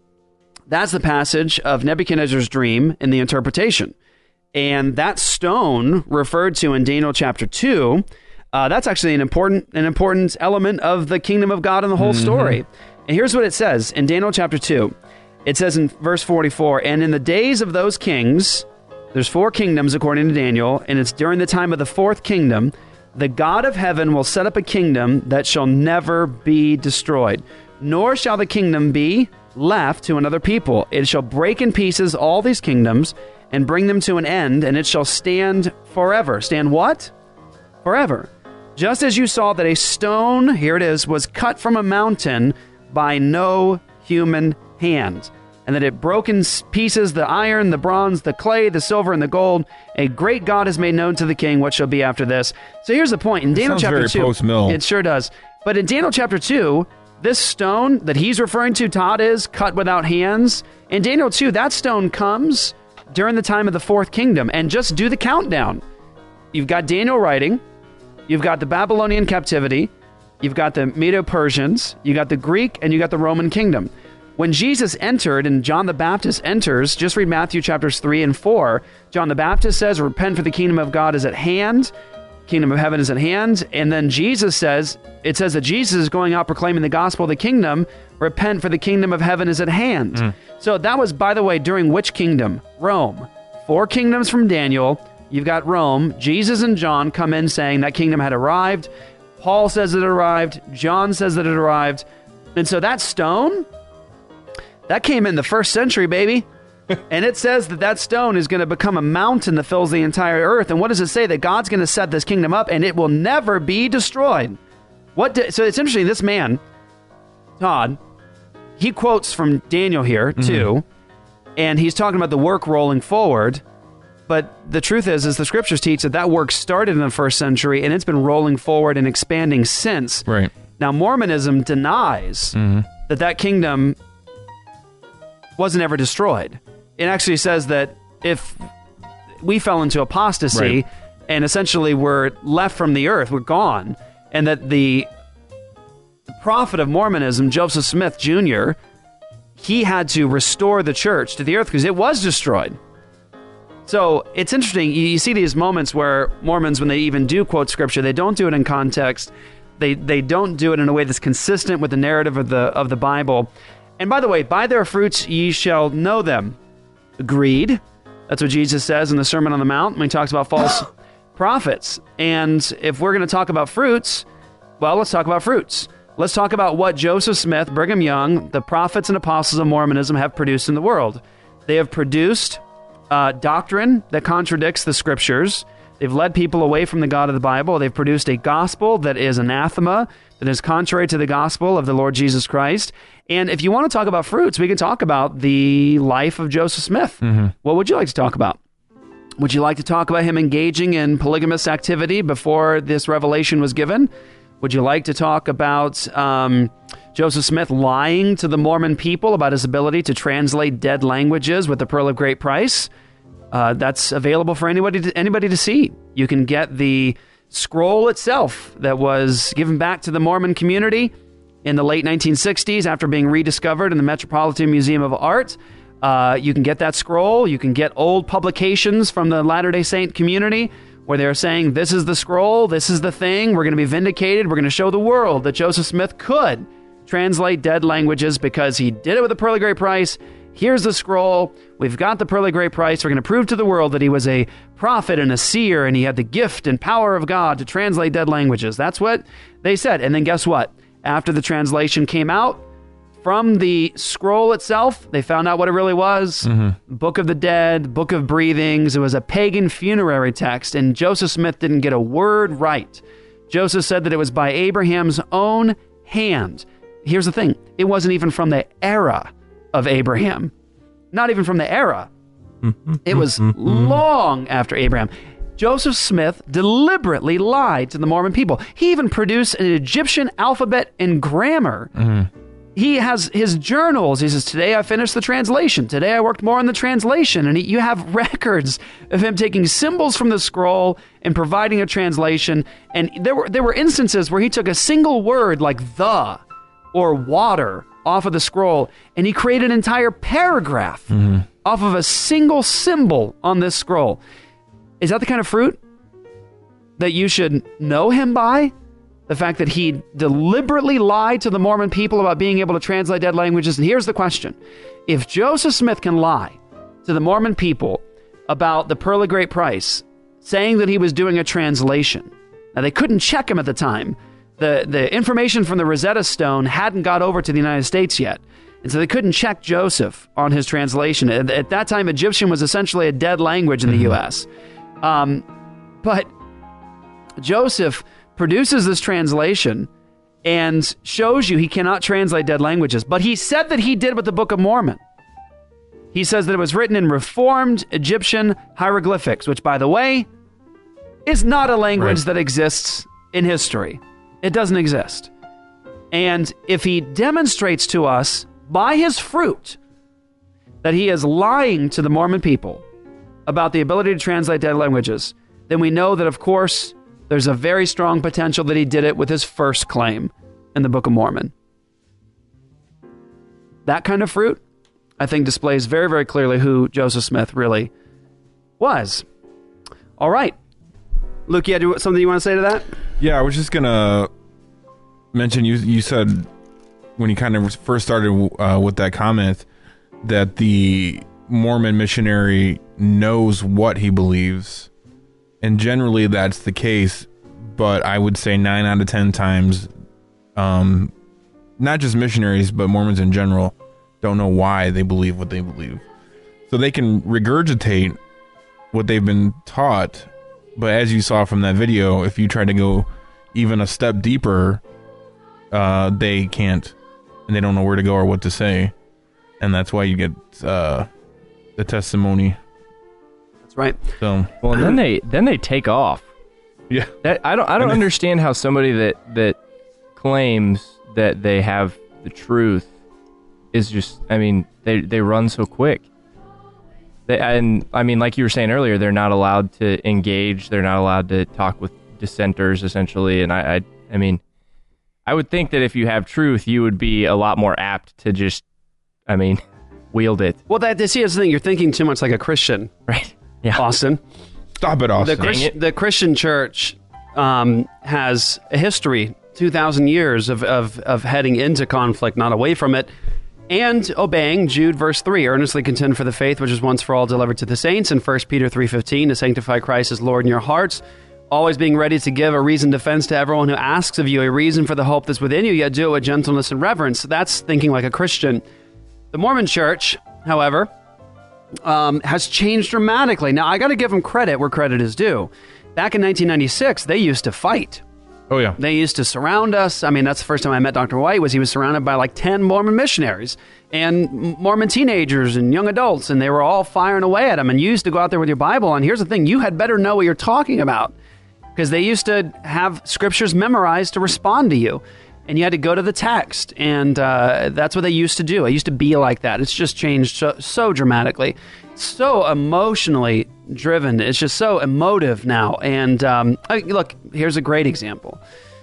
that's the passage of Nebuchadnezzar's dream in the interpretation. And that stone referred to in Daniel chapter two, uh, that's actually an important an important element of the kingdom of God in the whole mm-hmm. story. And here's what it says in Daniel chapter two. It says in verse forty-four, and in the days of those kings, there's four kingdoms according to Daniel, and it's during the time of the fourth kingdom, the God of heaven will set up a kingdom that shall never be destroyed, nor shall the kingdom be left to another people. It shall break in pieces all these kingdoms and bring them to an end, and it shall stand forever. Stand what? Forever. Just as you saw that a stone, here it is, was cut from a mountain by no human hand, and that it broke in pieces the iron, the bronze, the clay, the silver, and the gold. A great God has made known to the king what shall be after this. So here's the point. In it Daniel chapter very two, post-mill. It sure does. But in Daniel chapter two, this stone that he's referring to, Todd, is cut without hands. In Daniel two, that stone comes during the time of the fourth kingdom. And just do the countdown. You've got Daniel writing. You've got the Babylonian captivity. You've got the Medo-Persians. You got the Greek, and you got the Roman kingdom. When Jesus entered and John the Baptist enters, just read Matthew chapters three and four. John the Baptist says, repent for the kingdom of God is at hand. Kingdom of heaven is at hand. And then Jesus says, it says that Jesus is going out proclaiming the gospel of the kingdom. Repent for the kingdom of heaven is at hand. Mm. So that was, by the way, during which kingdom? Rome. Four kingdoms from Daniel. You've got Rome. Jesus and John come in saying that kingdom had arrived. Paul says it arrived. John says that it arrived. And so that stone, that came in the first century, baby. And it says that that stone is going to become a mountain that fills the entire earth. And what does it say? That God's going to set this kingdom up and it will never be destroyed. What? Di- so it's interesting. This man, Todd, he quotes from Daniel here, too. Mm-hmm. And he's talking about the work rolling forward. But the truth is, is the scriptures teach that that work started in the first century and it's been rolling forward and expanding since. Right. Now, Mormonism denies mm-hmm. that that kingdom wasn't ever destroyed. It actually says that if we fell into apostasy right. and essentially were left from the earth, we're gone, and that the prophet of Mormonism, Joseph Smith Junior, he had to restore the church to the earth because it was destroyed. So it's interesting. You, you see these moments where Mormons, when they even do quote scripture, they don't do it in context. They they don't do it in a way that's consistent with the narrative of the of the Bible. And by the way, by their fruits ye shall know them. Agreed. That's what Jesus says in the Sermon on the Mount when he talks about false prophets. And if we're going to talk about fruits, well, let's talk about fruits. Let's talk about what Joseph Smith, Brigham Young, the prophets and apostles of Mormonism have produced in the world. They have produced uh, doctrine that contradicts the scriptures. They've led people away from the God of the Bible. They've produced a gospel that is anathema, that is contrary to the gospel of the Lord Jesus Christ. And if you want to talk about fruits, we can talk about the life of Joseph Smith. Mm-hmm. What would you like to talk about? Would you like to talk about him engaging in polygamous activity before this revelation was given? Would you like to talk about um, Joseph Smith lying to the Mormon people about his ability to translate dead languages with the pearl of great price? Uh, that's available for anybody to, anybody to see. You can get the scroll itself that was given back to the Mormon community in the late nineteen sixties after being rediscovered in the Metropolitan Museum of Art. Uh, you can get that scroll. You can get old publications from the Latter-day Saint community where they're saying, this is the scroll, this is the thing, we're going to be vindicated, we're going to show the world that Joseph Smith could translate dead languages because he did it with the pearl of great price. Here's the scroll. We've got the pearl of great price. We're going to prove to the world that he was a prophet and a seer and he had the gift and power of God to translate dead languages. That's what they said. And then guess what? After the translation came out, from the scroll itself, they found out what it really was. Mm-hmm. Book of the Dead, Book of Breathings. It was a pagan funerary text, and Joseph Smith didn't get a word right. Joseph said that it was by Abraham's own hand. Here's the thing. It wasn't even from the era of Abraham. Not even from the era. It was long after Abraham. Joseph Smith deliberately lied to the Mormon people. He even produced an Egyptian alphabet and grammar. Mm-hmm. He has his journals. He says, today I finished the translation. Today I worked more on the translation. And he, you have records of him taking symbols from the scroll and providing a translation. And there were there were instances where he took a single word like the or water off of the scroll, and he created an entire paragraph mm-hmm. off of a single symbol on this scroll. Is that the kind of fruit that you should know him by? The fact that he deliberately lied to the Mormon people about being able to translate dead languages. And here's the question. If Joseph Smith can lie to the Mormon people about the pearl of great price, saying that he was doing a translation, now they couldn't check him at the time. The, the information from the Rosetta Stone hadn't got over to the United States yet. And so they couldn't check Joseph on his translation. At, at that time, Egyptian was essentially a dead language in the mm-hmm. U S Um, but Joseph produces this translation and shows you he cannot translate dead languages. But he said that he did with the Book of Mormon. He says that it was written in Reformed Egyptian hieroglyphics, which, by the way, is not a language right. that exists in history. It doesn't exist. And if he demonstrates to us by his fruit that he is lying to the Mormon people about the ability to translate dead languages, then we know that, of course, there's a very strong potential that he did it with his first claim in the Book of Mormon. That kind of fruit, I think, displays very, very clearly who Joseph Smith really was. All right. Luke, you had something you want to say to that? Yeah, I was just going to mention, you You said when you kind of first started uh, with that comment that the Mormon missionary knows what he believes. And generally that's the case, but I would say nine out of ten times, um, not just missionaries, but Mormons in general don't know why they believe what they believe. So they can regurgitate what they've been taught, but as you saw from that video, if you try to go even a step deeper, uh, they can't, and they don't know where to go or what to say. And that's why you get uh, the testimony. Right. So well, and then they then they take off. Yeah. That, I don't I don't understand how somebody that that claims that they have the truth is just. I mean, they they run so quick. They, and I mean, like you were saying earlier, they're not allowed to engage. They're not allowed to talk with dissenters, essentially. And I I, I mean, I would think that if you have truth, you would be a lot more apt to just. I mean, wield it. Well, that see, that's the thing. You're thinking too much like a Christian, right? Yeah. Austin. Stop it, Austin. The, Christ, the Christian church um, has a history, two thousand years of, of, of heading into conflict, not away from it, and obeying Jude verse three, earnestly contend for the faith which is once for all delivered to the saints, and First Peter three fifteen, to sanctify Christ as Lord in your hearts, always being ready to give a reasoned defense to everyone who asks of you a reason for the hope that's within you, yet do it with gentleness and reverence. That's thinking like a Christian. The Mormon church, however, Um, has changed dramatically. Now, I got to give them credit where credit is due. back in nineteen ninety-six, they used to fight. Oh, yeah. They used to surround us. I mean, that's the first time I met Doctor White, was he was surrounded by like ten Mormon missionaries and Mormon teenagers and young adults, and they were all firing away at him. And you used to go out there with your Bible, and here's the thing, you had better know what you're talking about, because they used to have scriptures memorized to respond to you, and you had to go to the text, and uh, that's what they used to do. It used to be like that. It's just changed so, so dramatically, so emotionally driven. It's just so emotive now. And um, I, look, here's a great example.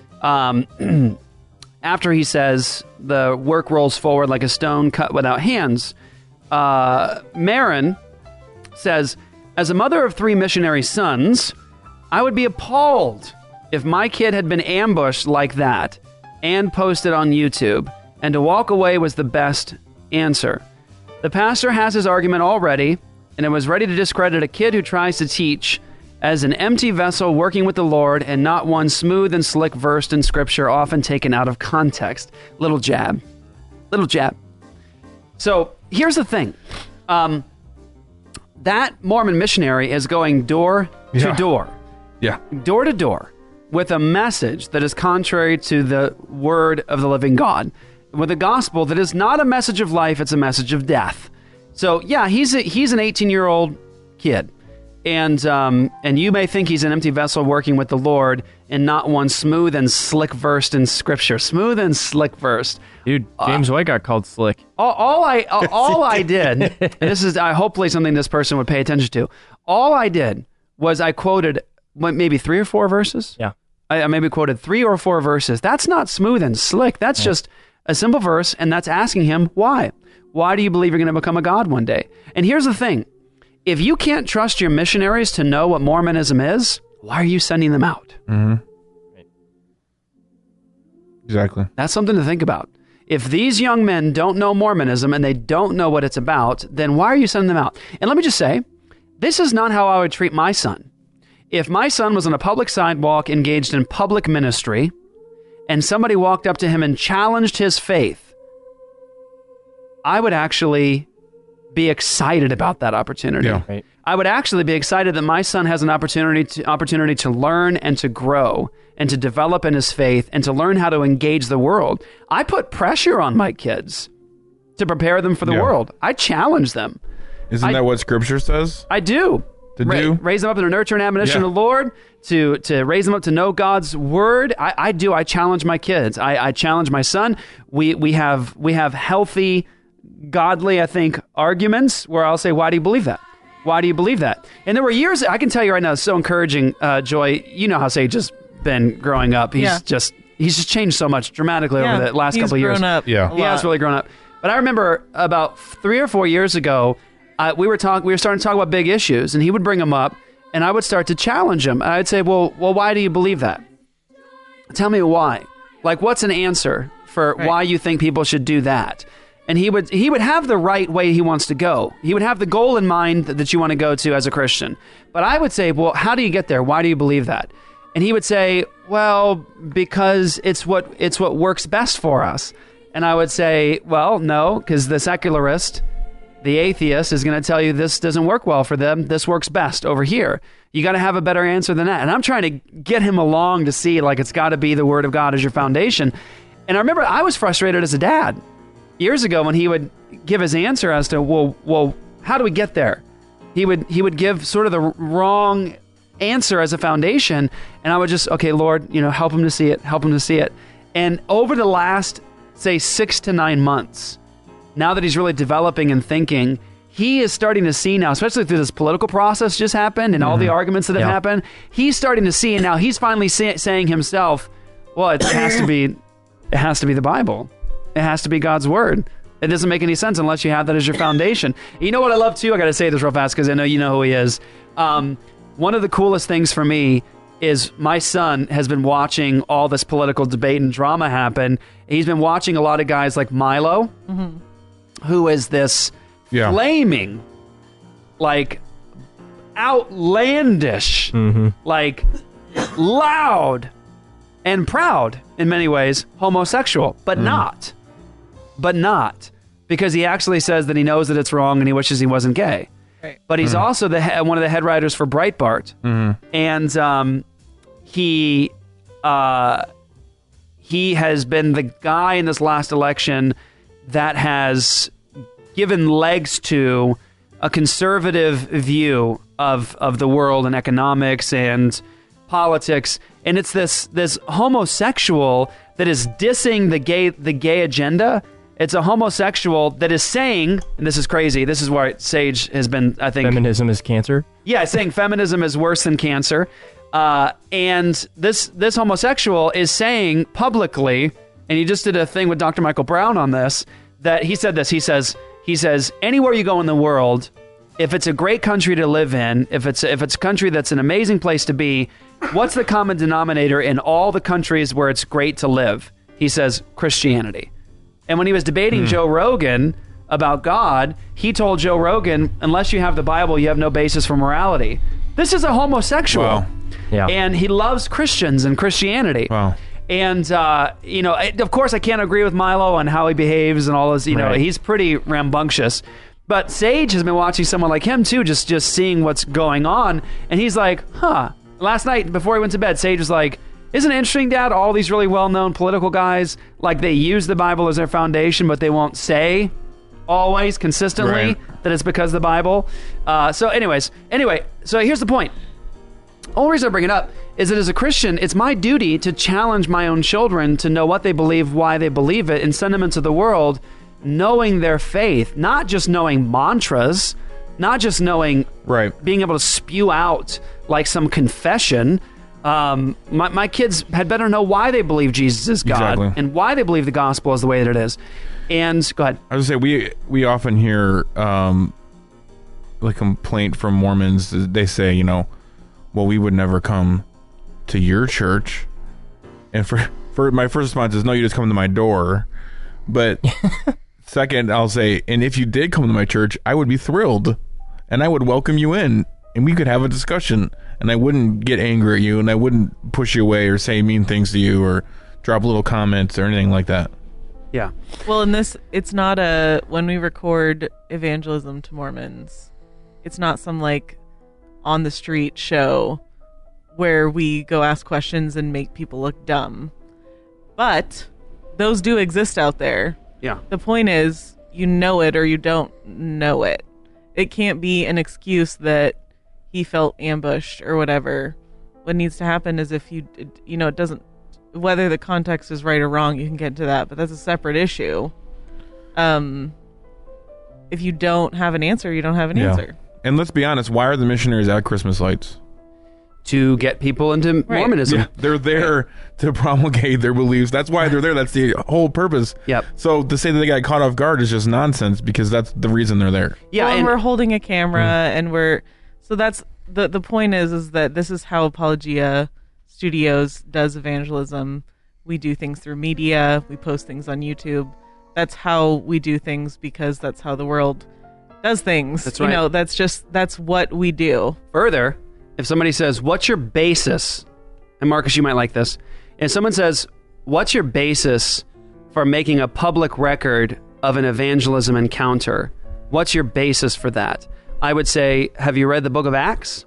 Um, after he says the work rolls forward like a stone cut without hands, uh, Marin says, as a mother of three missionary sons, I would be appalled if my kid had been ambushed like that and posted on YouTube, and to walk away was the best answer. The pastor has his argument already, and it was ready to discredit a kid who tries to teach as an empty vessel working with the Lord and not one smooth and slick versed in Scripture, often taken out of context. Little jab. Little jab. So here's the thing. Um, that Mormon missionary is going door to Yeah. door. Yeah. Door to door with a message that is contrary to the word of the living God, with a gospel that is not a message of life, it's a message of death. So yeah, he's a, he's an eighteen-year-old kid, and um, and you may think he's an empty vessel working with the Lord, and not one smooth and slick versed in Scripture. Smooth and slick versed. Dude, James uh, White got called slick. All, all I all, all I did, and this is uh, hopefully something this person would pay attention to. All I did was I quoted what, maybe three or four verses. Yeah, I, I maybe quoted three or four verses. That's not smooth and slick. That's yeah. just a simple verse, and that's asking him why. Why do you believe you're going to become a god one day? And here's the thing. If you can't trust your missionaries to know what Mormonism is, why are you sending them out? Mm-hmm. Exactly. That's something to think about. If these young men don't know Mormonism and they don't know what it's about, then why are you sending them out? And let me just say, this is not how I would treat my son. If my son was on a public sidewalk engaged in public ministry, and somebody walked up to him and challenged his faith, I would actually be excited about that opportunity. Yeah. Right. I would actually be excited that my son has an opportunity to, opportunity to learn and to grow and to develop in his faith and to learn how to engage the world. I put pressure on my kids to prepare them for the Yeah. world. I challenge them. Isn't I, that what Scripture says? I do. To Ra- do? Raise them up in the nurture and admonition Yeah. of the Lord, to, to raise them up to know God's word. I, I do. I challenge my kids. I, I challenge my son. We, we have, we have healthy, godly, I think, arguments where I'll say, why do you believe that? Why do you believe that? And there were years, I can tell you right now, it's so encouraging, uh, Joy. You know how Sage has been growing up. He's Yeah. just, he's just changed so much dramatically Yeah, over the last he's couple of years. grown up Yeah. a He has lot. really grown up. But I remember about three or four years ago, uh, we were talking, we were starting to talk about big issues, and he would bring them up, and I would start to challenge him. And I'd say, well, well, why do you believe that? Tell me why. Like, what's an answer for Right. why you think people should do that? And he would he would have the right way he wants to go. He would have the goal in mind that, that you want to go to as a Christian. But I would say, well, how do you get there? Why do you believe that? And he would say, well, because it's what it's what works best for us. And I would say, well, no, because the secularist, the atheist, is going to tell you this doesn't work well for them. This works best over here. You got to have a better answer than that. And I'm trying to get him along to see, like, it's got to be the Word of God as your foundation. And I remember I was frustrated as a dad years ago when he would give his answer as to, well, well, how do we get there? He would he would give sort of the wrong answer as a foundation, and I would just, okay, Lord, you know, help him to see it, help him to see it. And over the last, say, six to nine months, now that he's really developing and thinking, he is starting to see now, especially through this political process just happened and mm-hmm. all the arguments that have Yeah. happened, he's starting to see, and now he's finally say, saying himself, well, it has to be, it has to be the Bible. It has to be God's word. It doesn't make any sense unless you have that as your foundation. You know what I love too? I got to say this real fast because I know you know who he is. Um, one of the coolest things for me is my son has been watching all this political debate and drama happen. He's been watching a lot of guys like Milo, Mm-hmm. who is this Yeah. flaming, like outlandish, Mm-hmm. like loud and proud in many ways homosexual, but Mm. not. But not. Because he actually says that he knows that it's wrong and he wishes he wasn't gay. Right. But he's Mhm. also the he- one of the head writers for Breitbart, Mhm. and um, he uh, he has been the guy in this last election that has given legs to a conservative view of of the world and economics and politics, and it's this this homosexual that is dissing the gay the gay agenda. It's a homosexual that is saying, and this is crazy, this is where Sage has been, I think... Feminism is cancer? Yeah, saying feminism is worse than cancer. Uh, and this this homosexual is saying publicly, and he just did a thing with Doctor Michael Brown on this, that he said this, he says, he says, anywhere you go in the world, if it's a great country to live in, if it's if it's a country that's an amazing place to be, what's the common denominator in all the countries where it's great to live? He says, Christianity. And when he was debating Hmm. Joe Rogan about God, he told Joe Rogan, unless you have the Bible, you have no basis for morality. This is a homosexual. Wow. Yeah. And he loves Christians and Christianity. Wow. And, uh, you know, I- of course, I can't agree with Milo on how he behaves and all this. You know, Right. he's pretty rambunctious. But Sage has been watching someone like him, too, just, just seeing what's going on. And he's like, huh. Last night, before he went to bed, Sage was like, isn't it interesting, Dad, all these really well-known political guys, like they use the Bible as their foundation, but they won't say always, consistently, Right. that it's because of the Bible. Uh, so anyways, anyway, so here's the point. Only reason I bring it up is that as a Christian, it's my duty to challenge my own children to know what they believe, why they believe it, and send them into the world knowing their faith, not just knowing mantras, not just knowing, right, being able to spew out like some confession. Um, my, my kids had better know why they believe Jesus is God Exactly. and why they believe the gospel is the way that it is. And go ahead. I was gonna say we we often hear um, like complaint from Mormons. They say, you know, well, we would never come to your church. And for for my first response is, no, you just come to my door. But second, I'll say, and if you did come to my church, I would be thrilled, and I would welcome you in, and we could have a discussion, and I wouldn't get angry at you, and I wouldn't push you away or say mean things to you or drop little comments or anything like that. Yeah. Well, in this, it's not a, when we record evangelism to Mormons, it's not some like on the street show where we go ask questions and make people look dumb. But those do exist out there. Yeah. The point is, you know it or you don't know it. It can't be an excuse that he felt ambushed or whatever. What needs to happen is if you, you know, it doesn't, whether the context is right or wrong, you can get into that, but that's a separate issue. Um, if you don't have an answer, you don't have an Yeah. answer. And let's be honest, why are the missionaries at Christmas lights? To get people into Right. Mormonism. Yeah, they're there to promulgate their beliefs. That's why they're there. That's the whole purpose. Yep. So to say that they got caught off guard is just nonsense, because that's the reason they're there. Yeah, well, and and- we're holding a camera, and we're so that's the the point is is that this is how Apologia Studios does evangelism. We do things through media. We post things on YouTube. That's how we do things, because that's how the world does things. That's You right. know, that's just that's what we do. Further, if somebody says, what's your basis? And Marcus, you might like this. If someone says, what's your basis for making a public record of an evangelism encounter? What's your basis for that? I would say, have you read the book of Acts?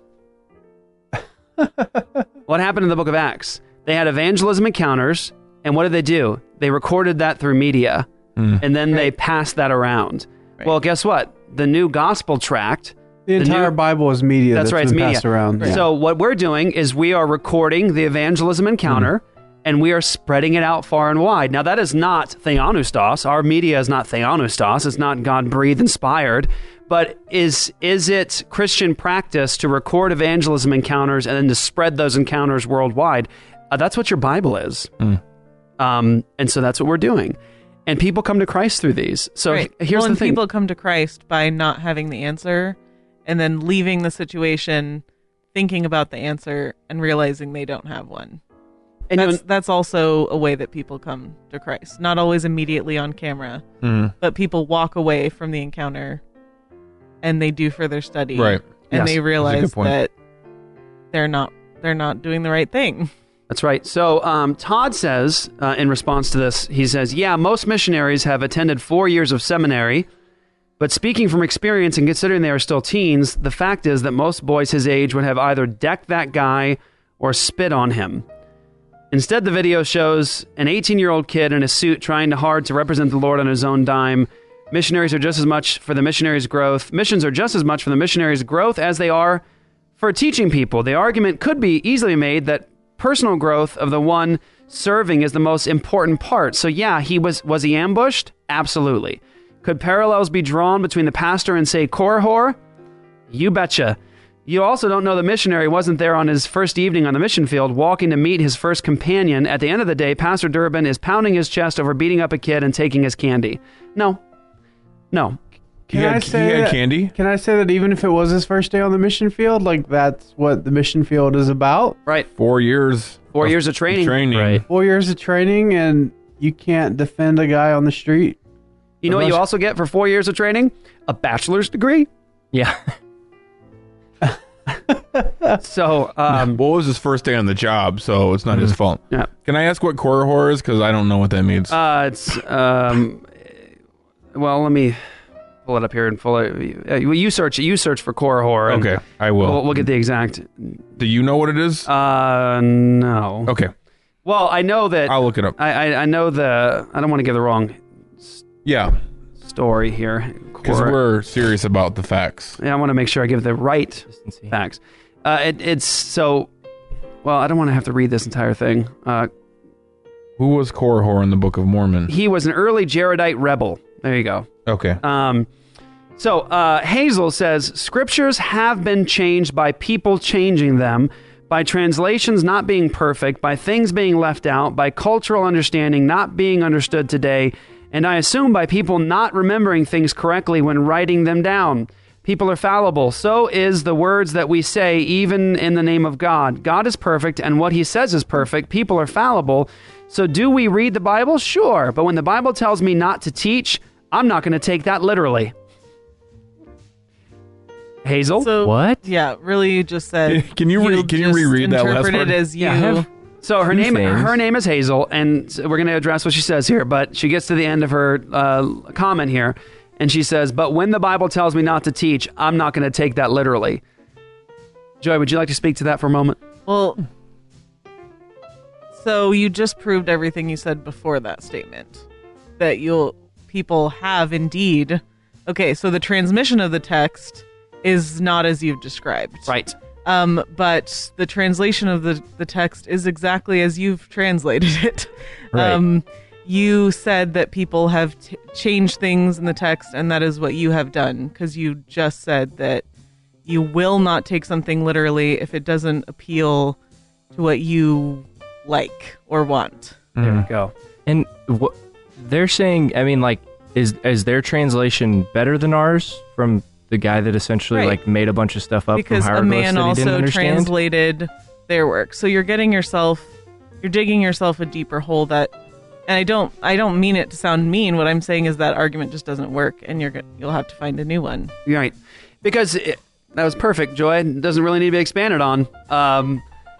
What happened in the book of Acts? They had evangelism encounters, and what did they do? They recorded that through media, Mm. and then they passed that around. Well, guess what? The new gospel tract... The entire Bible is media That's that's right, been it's media. passed around. Yeah. So what we're doing is we are recording the evangelism encounter, and we are spreading it out far and wide. Now, that is not theonostos. Our media is not theonostos. It's not God-breathed, inspired. But is is it Christian practice to record evangelism encounters and then to spread those encounters worldwide? Uh, that's what your Bible is. Mm. Um, and so that's what we're doing. And people come to Christ through these. So Right. h- here's well, the and thing. people come to Christ by not having the answer, and then leaving the situation, thinking about the answer, and realizing they don't have one. And that's that's also a way that people come to Christ. Not always immediately on camera, Mm. but people walk away from the encounter, and they do further study, Right. And Yes. they That's a good realize point. that they're not they're not doing the right thing. That's right. So um, Todd says, uh, in response to this, he says, yeah, most missionaries have attended four years of seminary, But speaking from experience and considering they are still teens, the fact is that most boys his age would have either decked that guy or spit on him. Instead, the video shows an eighteen-year-old kid in a suit trying hard to represent the Lord on his own dime. Missionaries are just as much for the missionaries' growth. Missions are just as much for the missionaries' growth as they are for teaching people. The argument could be easily made that personal growth of the one serving is the most important part. So yeah, he was was he ambushed? Absolutely. Could parallels be drawn between the pastor and, say, Korihor? You betcha. You also don't know the missionary wasn't there on his first evening on the mission field walking to meet his first companion. At the end of the day, Pastor Durbin is pounding his chest over beating up a kid and taking his candy. No. No. Can He I had- say he had that, candy? Can I say that even if it was his first day on the mission field, like that's what the mission field is about? Right. Four years. Four years of training. Training. Right. Four years of training, and you can't defend a guy on the street. You know what you Unless- also get for four years of training? A bachelor's degree. Yeah. So, um, well, it was his first day on the job, so it's not his fault. Yeah. Can I ask what Korihor is? Because I don't know what that means. uh, it's um, well, let me pull it up here and pull it. Uh, you search you search for Korihor. and Okay, I will. We'll, we'll get the exact. Do you know what it is? Uh, no. Okay, Well, I know that. I'll look it up. I I, I know the. I don't want to give the wrong Yeah, story here. because Kor- we're serious about the facts. Yeah, I want to make sure I give the right Consistency. facts. Uh, it, it's so. Well, I don't want to have to read this entire thing. Uh, Who was Korihor in the Book of Mormon? he was an early Jaredite rebel. There you go. Okay. Um, so uh, Hazel says scriptures have been changed by people changing them, by translations not being perfect, by things being left out, by cultural understanding not being understood today, and I assume by people not remembering things correctly when writing them down. People are fallible. So is the words that we say, even in the name of God. God is perfect, and what he says is perfect. People are fallible. So do we read the Bible? Sure. But when the Bible tells me not to teach, I'm not going to take that literally. Hazel? So What? Yeah, really, you just said. Can you re- you'll can you just reread that last interpret part? it as you. Yeah, I have- So her Two name things. her name is Hazel, and we're going to address what she says here. But she gets to the end of her uh, comment here, and she says, "But when the Bible tells me not to teach, I'm not going to take that literally." Joy, would you like to speak to that for a moment? Well, so you just proved everything you said before that statement, that you'll people have indeed. Okay, so the transmission of the text is not as you've described, Right. Um, but the translation of the the text is exactly as you've translated it. Right. Um, you said that people have t- changed things in the text, and that is what you have done, because you just said that you will not take something literally if it doesn't appeal to what you like or want. There we go. And what they're saying, I mean, like, is is their translation better than ours from the guy that essentially Right. like made a bunch of stuff up Because from a hieroglyphs man that he didn't also understand? translated their work. So you're getting yourself, you're digging yourself a deeper hole that, and I don't, I don't mean it to sound mean. What I'm saying is that argument just doesn't work, and you're, go- you'll have to find a new one. Right. Because it, that was perfect, Joy. It doesn't really need to be expanded on. Um,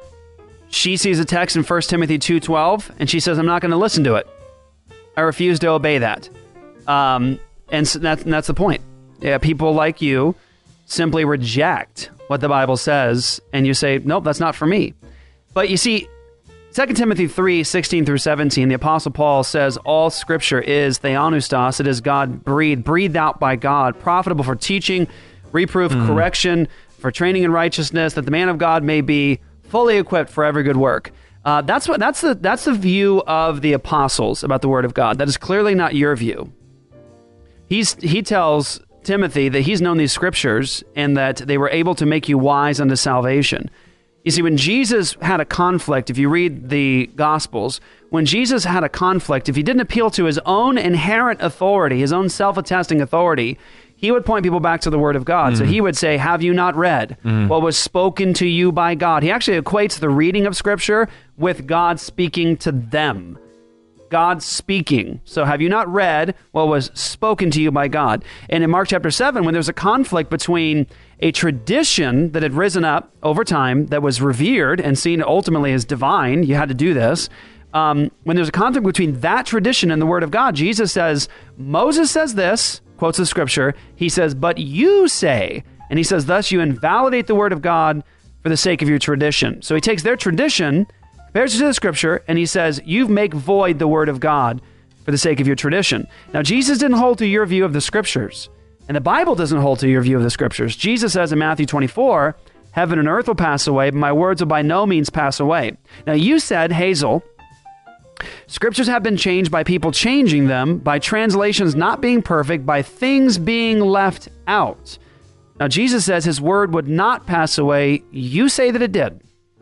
she sees a text in First Timothy two twelve, and she says, I'm not going to listen to it. I refuse to obey that. Um, and, so that, and that's the point. Yeah, people like you simply reject what the Bible says, and you say, nope, that's not for me. But you see, Second Timothy three sixteen through seventeen, the Apostle Paul says, all Scripture is theopneustos, it is God-breathed, breathed out by God, profitable for teaching, reproof, correction, for training in righteousness, that the man of God may be fully equipped for every good work. Uh, that's what that's the that's the view of the apostles about the Word of God. That is clearly not your view. He's he tells Timothy that he's known these scriptures and that they were able to make you wise unto salvation. You see, when Jesus had a conflict, if you read the Gospels, when Jesus had a conflict, if he didn't appeal to his own inherent authority, his own self-attesting authority, he would point people back to the Word of God. Mm. So he would say, have you not read mm. what was spoken to you by God? He actually equates the reading of Scripture with God speaking to them. God speaking. So have you not read what was spoken to you by God? And in Mark chapter seven, when there's a conflict between a tradition that had risen up over time that was revered and seen ultimately as divine, you had to do this. Um, when there's a conflict between that tradition and the Word of God, Jesus says, Moses says this, quote quotes the scripture. He says, but you say, and he says, thus you invalidate the word of God for the sake of your tradition. So he takes their tradition, compares it to the scripture, and he says, you make void the word of God for the sake of your tradition. Now, Jesus didn't hold to your view of the scriptures, and the Bible doesn't hold to your view of the scriptures. Jesus says in Matthew twenty-four, heaven and earth will pass away, but my words will by no means pass away. Now, you said, Hazel, scriptures have been changed by people changing them, by translations not being perfect, by things being left out. Now, Jesus says his word would not pass away. You say that it did.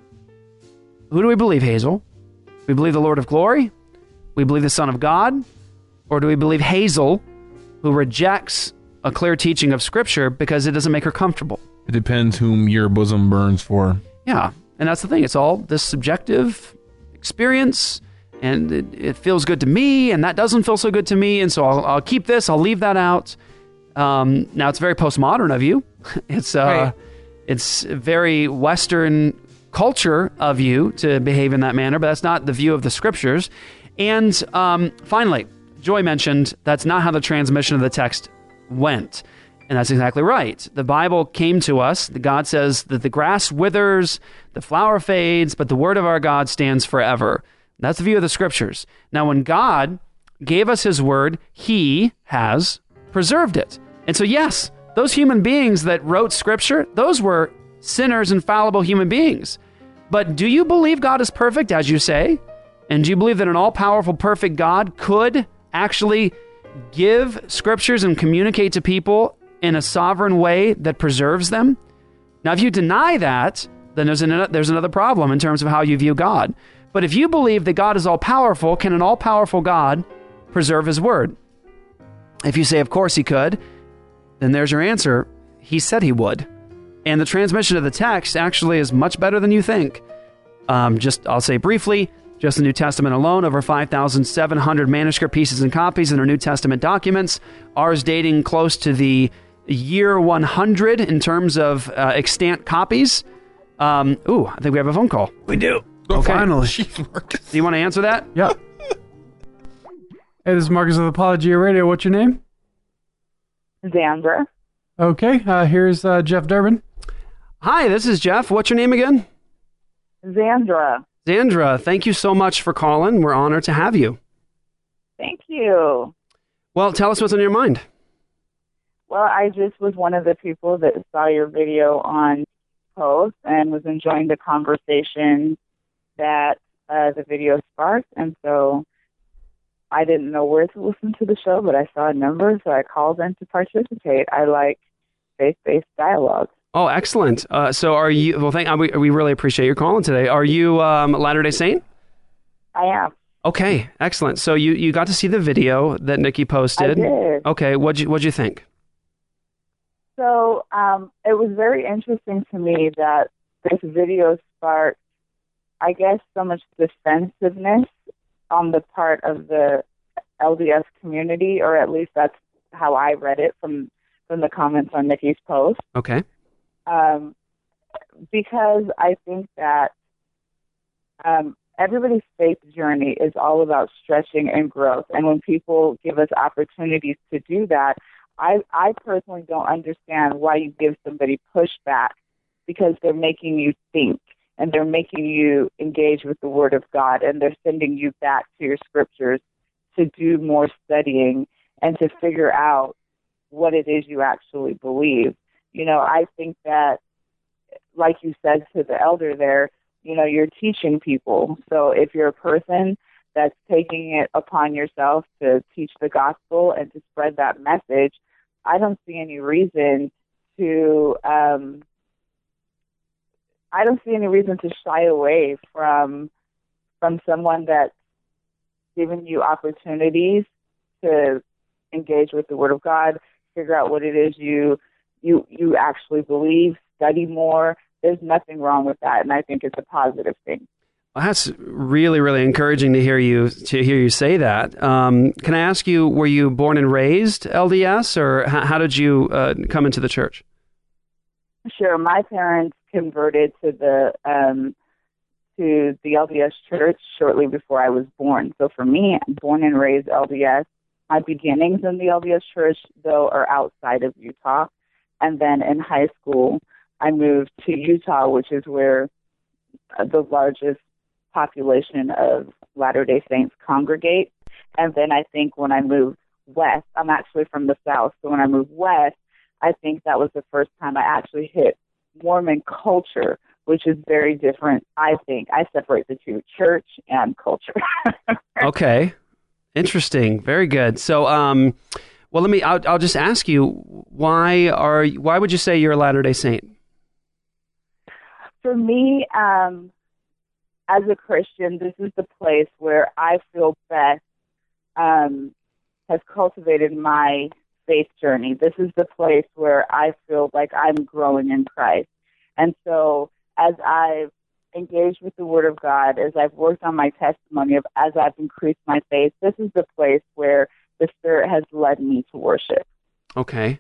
Who do we believe, Hazel? We believe the Lord of glory? We believe the Son of God? Or do we believe Hazel, who rejects a clear teaching of Scripture because it doesn't make her comfortable? It depends whom your bosom burns for. Yeah, and that's the thing. It's all this subjective experience, and it, it feels good to me, and that doesn't feel so good to me, and so I'll, I'll keep this, I'll leave that out. Um, now, it's very postmodern of you. It's uh, right. It's very Western culture of you to behave in that manner, but that's not the view of the Scriptures. And um, finally, Joy mentioned that's not how the transmission of the text went. And that's exactly right. The Bible came to us. God says that the grass withers, the flower fades, but the word of our God stands forever. That's the view of the Scriptures. Now, when God gave us his word, he has preserved it. And so, yes, those human beings that wrote Scripture, those were sinners and fallible human beings. But do you believe God is perfect, as you say? And do you believe that an all-powerful, perfect God could actually give Scriptures and communicate to people in a sovereign way that preserves them? Now, if you deny that, then there's, an, there's another problem in terms of how you view God. But if you believe that God is all-powerful, can an all-powerful God preserve his word? If you say, of course he could, then there's your answer. He said he would. And the transmission of the text actually is much better than you think. Um, just, I'll say briefly, just the New Testament alone, over five thousand seven hundred manuscript pieces and copies in our New Testament documents, ours dating close to the year one hundred in terms of uh, extant copies. Um, ooh, I think we have a phone call. We do. Okay. Finally. Do you want to answer that? Yeah. Hey, this is Marcus of Apologia Radio. What's your name? Zandra. Okay, uh, here's uh, Jeff Durbin. Hi, this is Jeff. What's your name again? Zandra. Zandra, thank you so much for calling. We're honored to have you. Thank you. Well, tell us what's on your mind. Well, I just was one of the people that saw your video on post and was enjoying the conversation that uh, the video sparked, and so I didn't know where to listen to the show, but I saw a number, so I called in to participate. I like faith-based dialogue. Oh, excellent. Uh, so are you, well, thank, we, we really appreciate your calling today. Are you um, Latter-day Saint? I am. Okay, excellent. So you, you got to see the video that Nikki posted. I did. Okay, what'd you, what'd you think? So um, it was very interesting to me that this video sparked, I guess, so much defensiveness on the part of the L D S community, or at least that's how I read it from, from the comments on Nikki's post. Okay. Um, because I think that um, everybody's faith journey is all about stretching and growth. And when people give us opportunities to do that, I, I personally don't understand why you give somebody pushback, because they're making you think and they're making you engage with the Word of God, and they're sending you back to your scriptures to do more studying and to figure out what it is you actually believe. You know, I think that, like you said to the elder there, you know, you're teaching people. So if you're a person that's taking it upon yourself to teach the gospel and to spread that message, I don't see any reason to, um, I don't see any reason to shy away from, from someone that's giving you opportunities to engage with the Word of God, figure out what it is you you you actually believe, study more. There's nothing wrong with that, and I think it's a positive thing. Well, that's really, really encouraging to hear you to hear you say that. Um, can I ask you, were you born and raised L D S, or how, how did you uh, come into the church? Sure, my parents converted to the um, to the L D S church shortly before I was born. So for me, I'm born and raised L D S. my beginnings in the L D S Church, though, are outside of Utah. And then in high school, I moved to Utah, which is where the largest population of Latter-day Saints congregate. And then I think when I moved west, I'm actually from the South, so when I moved west, I think that was the first time I actually hit Mormon culture, which is very different. I think I separate the two, church and culture. Okay. Interesting. Very good. So, um, well, let me, I'll, I'll just ask you, why are, why would you say you're a Latter-day Saint? For me, um, as a Christian, this is the place where I feel best, um, has cultivated my faith journey. This is the place where I feel like I'm growing in Christ. And so as I've engaged with the Word of God, as I've worked on my testimony, of as I've increased my faith, this is the place where the Spirit has led me to worship. Okay.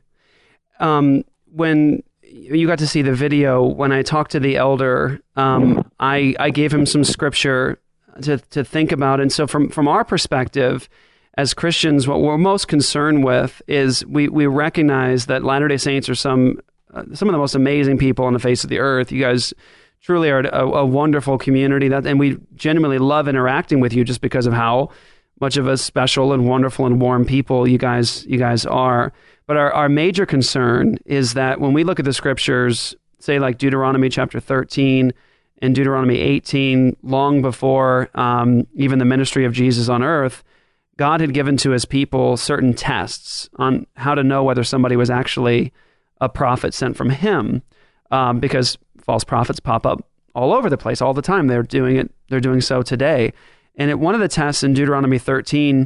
Um, when you got to see the video, when I talked to the elder, um, I, I gave him some scripture to, to think about. And so from, from our perspective, as Christians, what we're most concerned with is we, we recognize that Latter-day Saints are some uh, some of the most amazing people on the face of the earth. You guys truly are a, a wonderful community, that, and we genuinely love interacting with you just because of how much of a special and wonderful and warm people you guys you guys are. But our, our major concern is that when we look at the scriptures, say like Deuteronomy chapter thirteen and Deuteronomy eighteen, long before um, even the ministry of Jesus on earth, God had given to his people certain tests on how to know whether somebody was actually a prophet sent from him, um, because false prophets pop up all over the place all the time. They're doing it. They're doing so today. And it, one of the tests in Deuteronomy thirteen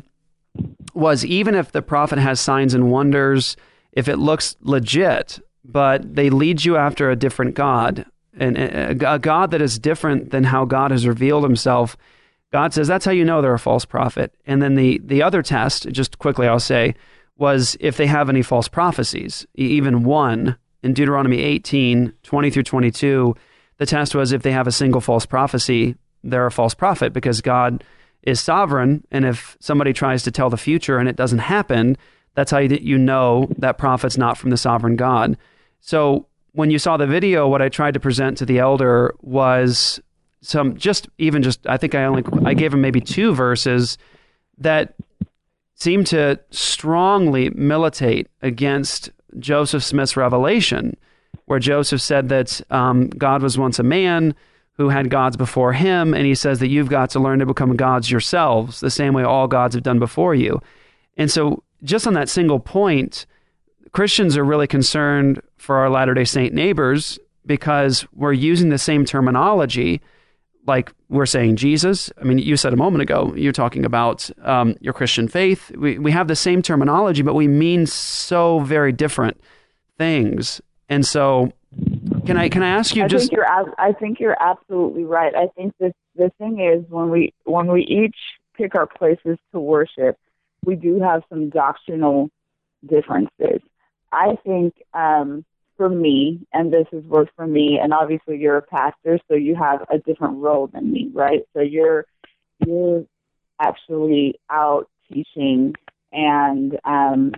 was, even if the prophet has signs and wonders, if it looks legit, but they lead you after a different God, and a, a God that is different than how God has revealed himself, God says that's how you know they're a false prophet. And then the, the other test, just quickly I'll say, was if they have any false prophecies, even one. In Deuteronomy eighteen, twenty through twenty-two, the test was if they have a single false prophecy, they're a false prophet, because God is sovereign, and if somebody tries to tell the future and it doesn't happen, that's how you, you know that prophet's not from the sovereign God. So when you saw the video, what I tried to present to the elder was some, just even just, I think I only, I gave him maybe two verses that seemed to strongly militate against Joseph Smith's revelation, where Joseph said that um, God was once a man who had gods before him, and he says that you've got to learn to become gods yourselves, the same way all gods have done before you. And so just on that single point, Christians are really concerned for our Latter-day Saint neighbors, because we're using the same terminology, like we're saying Jesus. I mean, you said a moment ago, you're talking about um, your Christian faith. We, we have the same terminology, but we mean so very different things. And so Can I can I ask you I just? Think you're, I think you're absolutely right. I think this the thing is, when we when we each pick our places to worship, we do have some doctrinal differences. I think um, for me, and this has worked for me, and obviously you're a pastor, so you have a different role than me, right? So you're you're actually out teaching and um,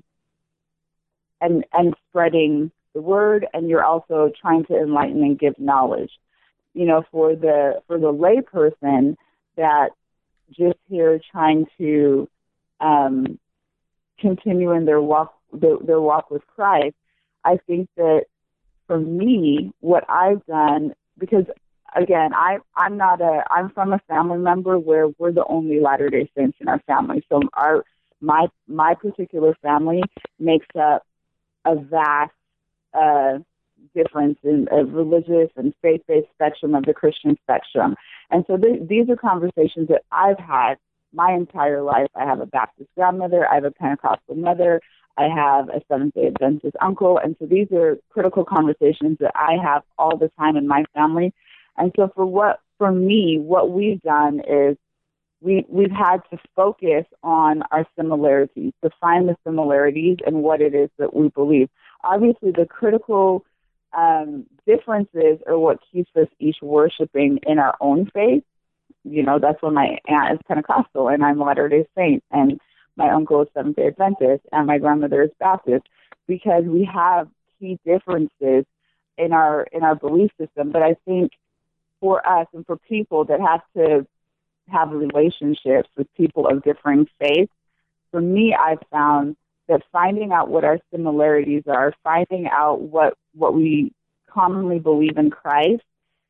and and spreading the word, and you're also trying to enlighten and give knowledge. You know, for the for the lay person that just here trying to um, continue in their walk their, their walk with Christ, I think that for me, what I've done, because again, I I'm not a I'm from a family member where we're the only Latter-day Saints in our family. So our my my particular family makes up a vast uh, difference in a religious and faith-based spectrum of the Christian spectrum. And so th- these are conversations that I've had my entire life. I have a Baptist grandmother, I have a Pentecostal mother, I have a Seventh-day Adventist uncle, and so these are critical conversations that I have all the time in my family. And so for what for me, what we've done is we we've had to focus on our similarities, to find the similarities in what it is that we believe. Obviously, the critical um, differences are what keeps us each worshiping in our own faith. You know, that's why my aunt is Pentecostal and I'm Latter-day Saint, and my uncle is Seventh-day Adventist, and my grandmother is Baptist, because we have key differences in our in our belief system. But I think for us and for people that have to have relationships with people of differing faiths, for me, I've found that finding out what our similarities are, finding out what, what we commonly believe in Christ,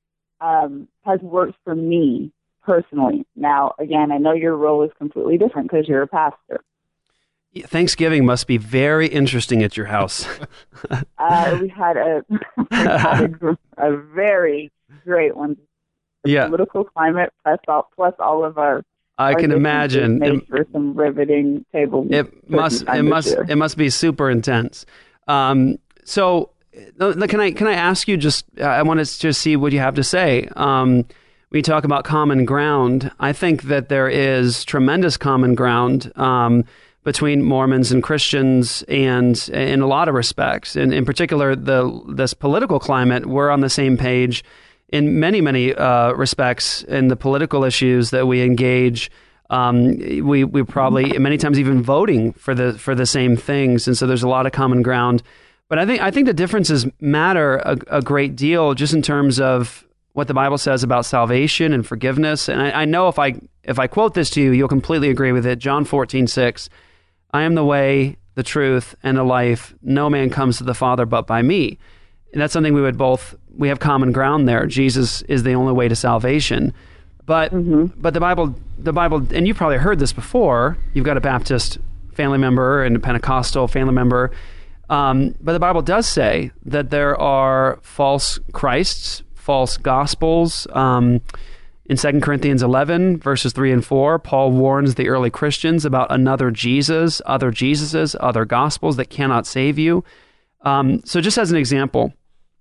um, has worked for me personally. Now, again, I know your role is completely different because you're a pastor. Thanksgiving must be very interesting at your house. uh, we had a, we had a, a very great one. The yeah. Political climate plus all, plus all of our. I our can imagine. Made It, for some riveting table. it must. It must. It must be super intense. Um, so, can I can I ask you just? I want to just see what you have to say. Um, we talk about common ground. I think that there is tremendous common ground um, between Mormons and Christians, and in a lot of respects. And in particular, the this political climate, we're on the same page in many, many uh, respects in the political issues that we engage. Um, we we probably many times even voting for the for the same things, and so there's a lot of common ground. But I think I think the differences matter a, a great deal, just in terms of what the Bible says about salvation and forgiveness. And I, I know if I if I quote this to you, you'll completely agree with it. John fourteen six, I am the way, the truth, and the life. No man comes to the Father but by me. And that's something we would both, we have common ground there. Jesus is the only way to salvation. But mm-hmm. but the Bible, the Bible, and you've probably heard this before, you've got a Baptist family member and a Pentecostal family member, um, but the Bible does say that there are false Christs, false gospels. Um, in Second Corinthians eleven, verses three and four, Paul warns the early Christians about another Jesus, other Jesuses, other gospels that cannot save you. Um, so just as an example,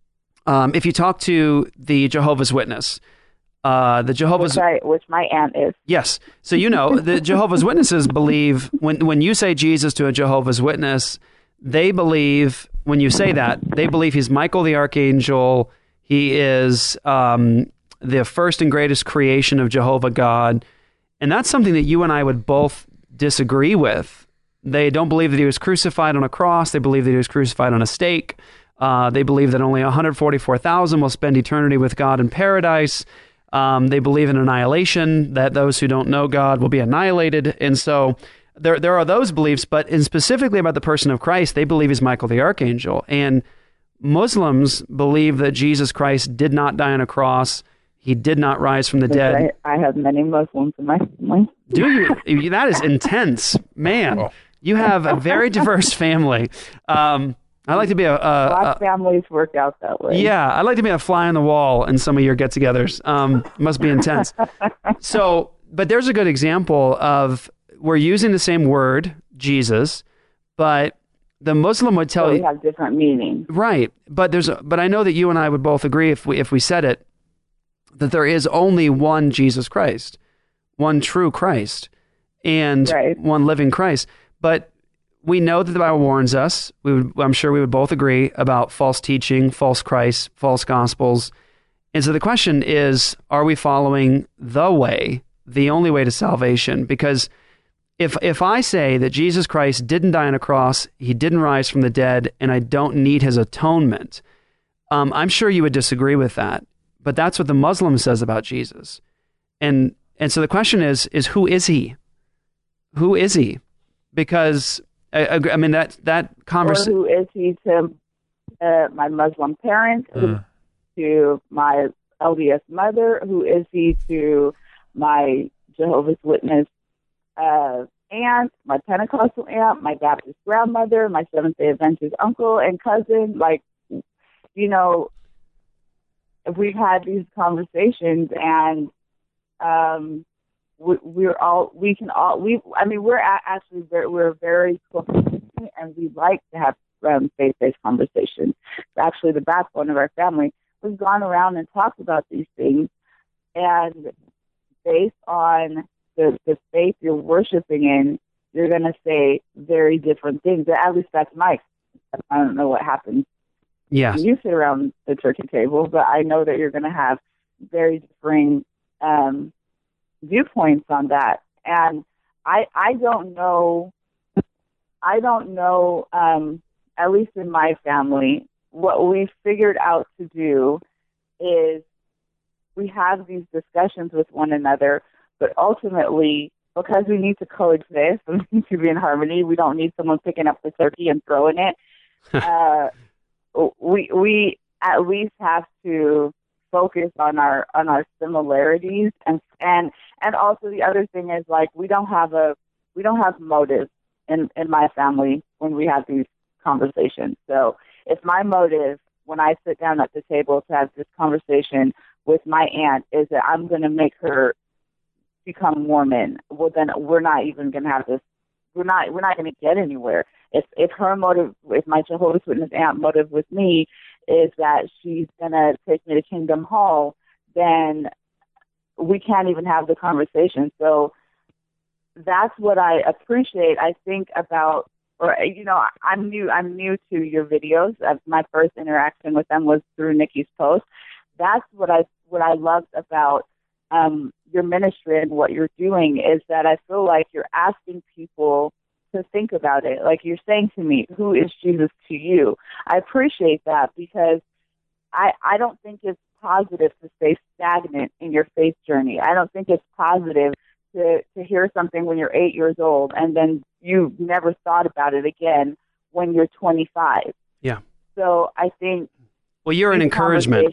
um, if you talk to the Jehovah's Witness, uh, the Jehovah's... Which, I, which my aunt is. Yes. So you know, the Jehovah's Witnesses believe, when, when you say Jesus to a Jehovah's Witness, they believe, when you say that, they believe he's Michael the Archangel, he is um, the first and greatest creation of Jehovah God, and that's something that you and I would both disagree with. They don't believe that he was crucified on a cross. They believe that he was crucified on a stake. Uh, they believe that only one hundred forty-four thousand will spend eternity with God in paradise. Um, they believe in annihilation, that those who don't know God will be annihilated. And so there there are those beliefs, but in specifically about the person of Christ, they believe he's Michael the Archangel. And Muslims believe that Jesus Christ did not die on a cross. He did not rise from the dead. I, I have many Muslims in my family. Do you? That is intense. Man. Oh. You have a very diverse family. Um, I like to be a, a, a lot of families work out that way. Yeah, I like to be a fly on the wall in some of your get-togethers. Um, must be intense. So, but there's a good example of we're using the same word, Jesus, but the Muslim would tell so you we have different meanings, right? But there's, a, but I know that you and I would both agree if we if we said it that there is only one Jesus Christ, one true Christ, and right. one living Christ. But we know that the Bible warns us. We would, I'm sure we would both agree about false teaching, false Christ, false gospels. And so the question is, are we following the way, the only way to salvation? Because if if I say that Jesus Christ didn't die on a cross, he didn't rise from the dead, and I don't need his atonement, um, I'm sure you would disagree with that. But that's what the Muslim says about Jesus. And and so the question is, is who is he? Who is he? Because, I, I mean, that, that conversation... Or who is he to uh, my Muslim parents, uh. to my L D S mother, who is he to my Jehovah's Witness uh, aunt, my Pentecostal aunt, my Baptist grandmother, my Seventh-day Adventist uncle and cousin? Like, you know, we've had these conversations, and um, we, we're all, we can all, we, I mean, we're actually very, we're very close, and we like to have um, faith-based conversations. It's actually the backbone of our family. We've gone around and talked about these things, and based on the, the faith you're worshiping in, you're going to say very different things. At least that's my, I don't know what happens. Yes. You sit around the turkey table, but I know that you're going to have very differing um, viewpoints on that. And I I don't know I don't know, um, at least in my family, what we've figured out to do is we have these discussions with one another, but ultimately, because we need to coexist and we need to be in harmony, we don't need someone picking up the turkey and throwing it. uh, we we at least have to focus on our on our similarities, and and and also the other thing is, like, we don't have a we don't have motive in in my family when we have these conversations. So if my motive when I sit down at the table to have this conversation with my aunt is that I'm going to make her become Mormon, well, then we're not even going to have this. We're not. We're not going to get anywhere. If if her motive, if my Jehovah's Witness aunt motive with me is that she's going to take me to Kingdom Hall, then we can't even have the conversation. So that's what I appreciate. I think about, or you know, I'm new. I'm new to your videos. My first interaction with them was through Nikki's post. That's what I what I loved about um, your ministry and what you're doing is that I feel like you're asking people to think about it. Like you're saying to me, who is Jesus to you? I appreciate that because I I don't think it's positive to stay stagnant in your faith journey. I don't think it's positive to, to hear something when you're eight years old and then you never thought about it again when you're twenty-five. Yeah. So I think... Well, you're an encouragement.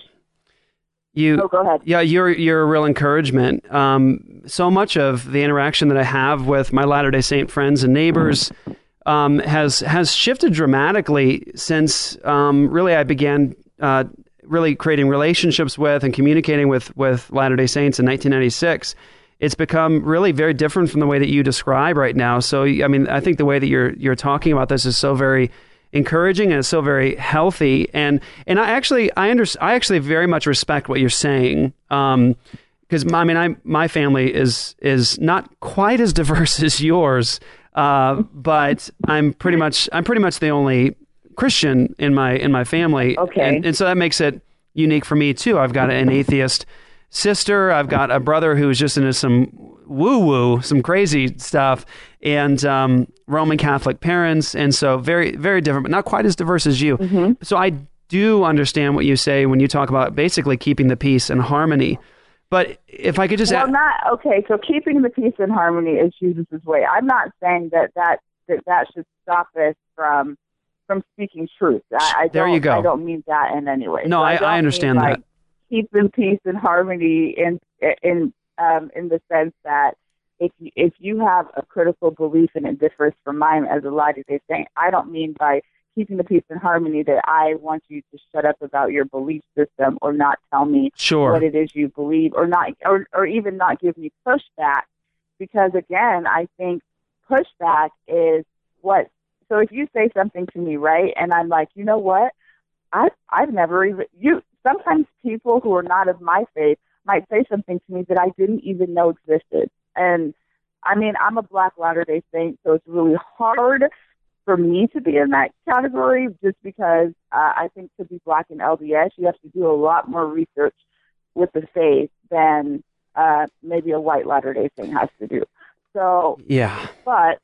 You, oh, go ahead. Yeah, you're you're a real encouragement. Um, so much of the interaction that I have with my Latter-day Saint friends and neighbors um, has has shifted dramatically since um, really I began uh, really creating relationships with and communicating with with Latter-day Saints in nineteen ninety-six. It's become really very different from the way that you describe right now. So, I mean, I think the way that you're you're talking about this is so very encouraging and it's so very healthy. And and I actually I under, I actually very much respect what you're saying. Um, because I mean, I my family is is not quite as diverse as yours, uh, but I'm pretty much I'm pretty much the only Christian in my in my family. Okay, and, and so that makes it unique for me too. I've got an atheist sister. I've got a brother who's just into some woo-woo, some crazy stuff, and um, Roman Catholic parents, and so very, very different, but not quite as diverse as you. Mm-hmm. So I do understand what you say when you talk about basically keeping the peace and harmony. But if I could just well, add... not okay. So keeping the peace and harmony is Jesus' way. I'm not saying that that that, that should stop us from from speaking truth. I, I there don't, you go. I don't mean that in any way. No, so I, I, I understand mean, that. Like, keeping peace and harmony in in um, in the sense that if you, if you have a critical belief and it differs from mine as a Latter-day Saint, I don't mean by keeping the peace and harmony that I want you to shut up about your belief system or not tell me sure. what it is you believe or not or, or even not give me pushback, because again, I think pushback is what. So if you say something to me, right, and I'm like, you know what, I I've never even you. Sometimes people who are not of my faith might say something to me that I didn't even know existed. And, I mean, I'm a Black Latter-day Saint, so it's really hard for me to be in that category just because uh, I think to be Black in L D S, you have to do a lot more research with the faith than uh, maybe a white Latter-day Saint has to do. So, yeah. But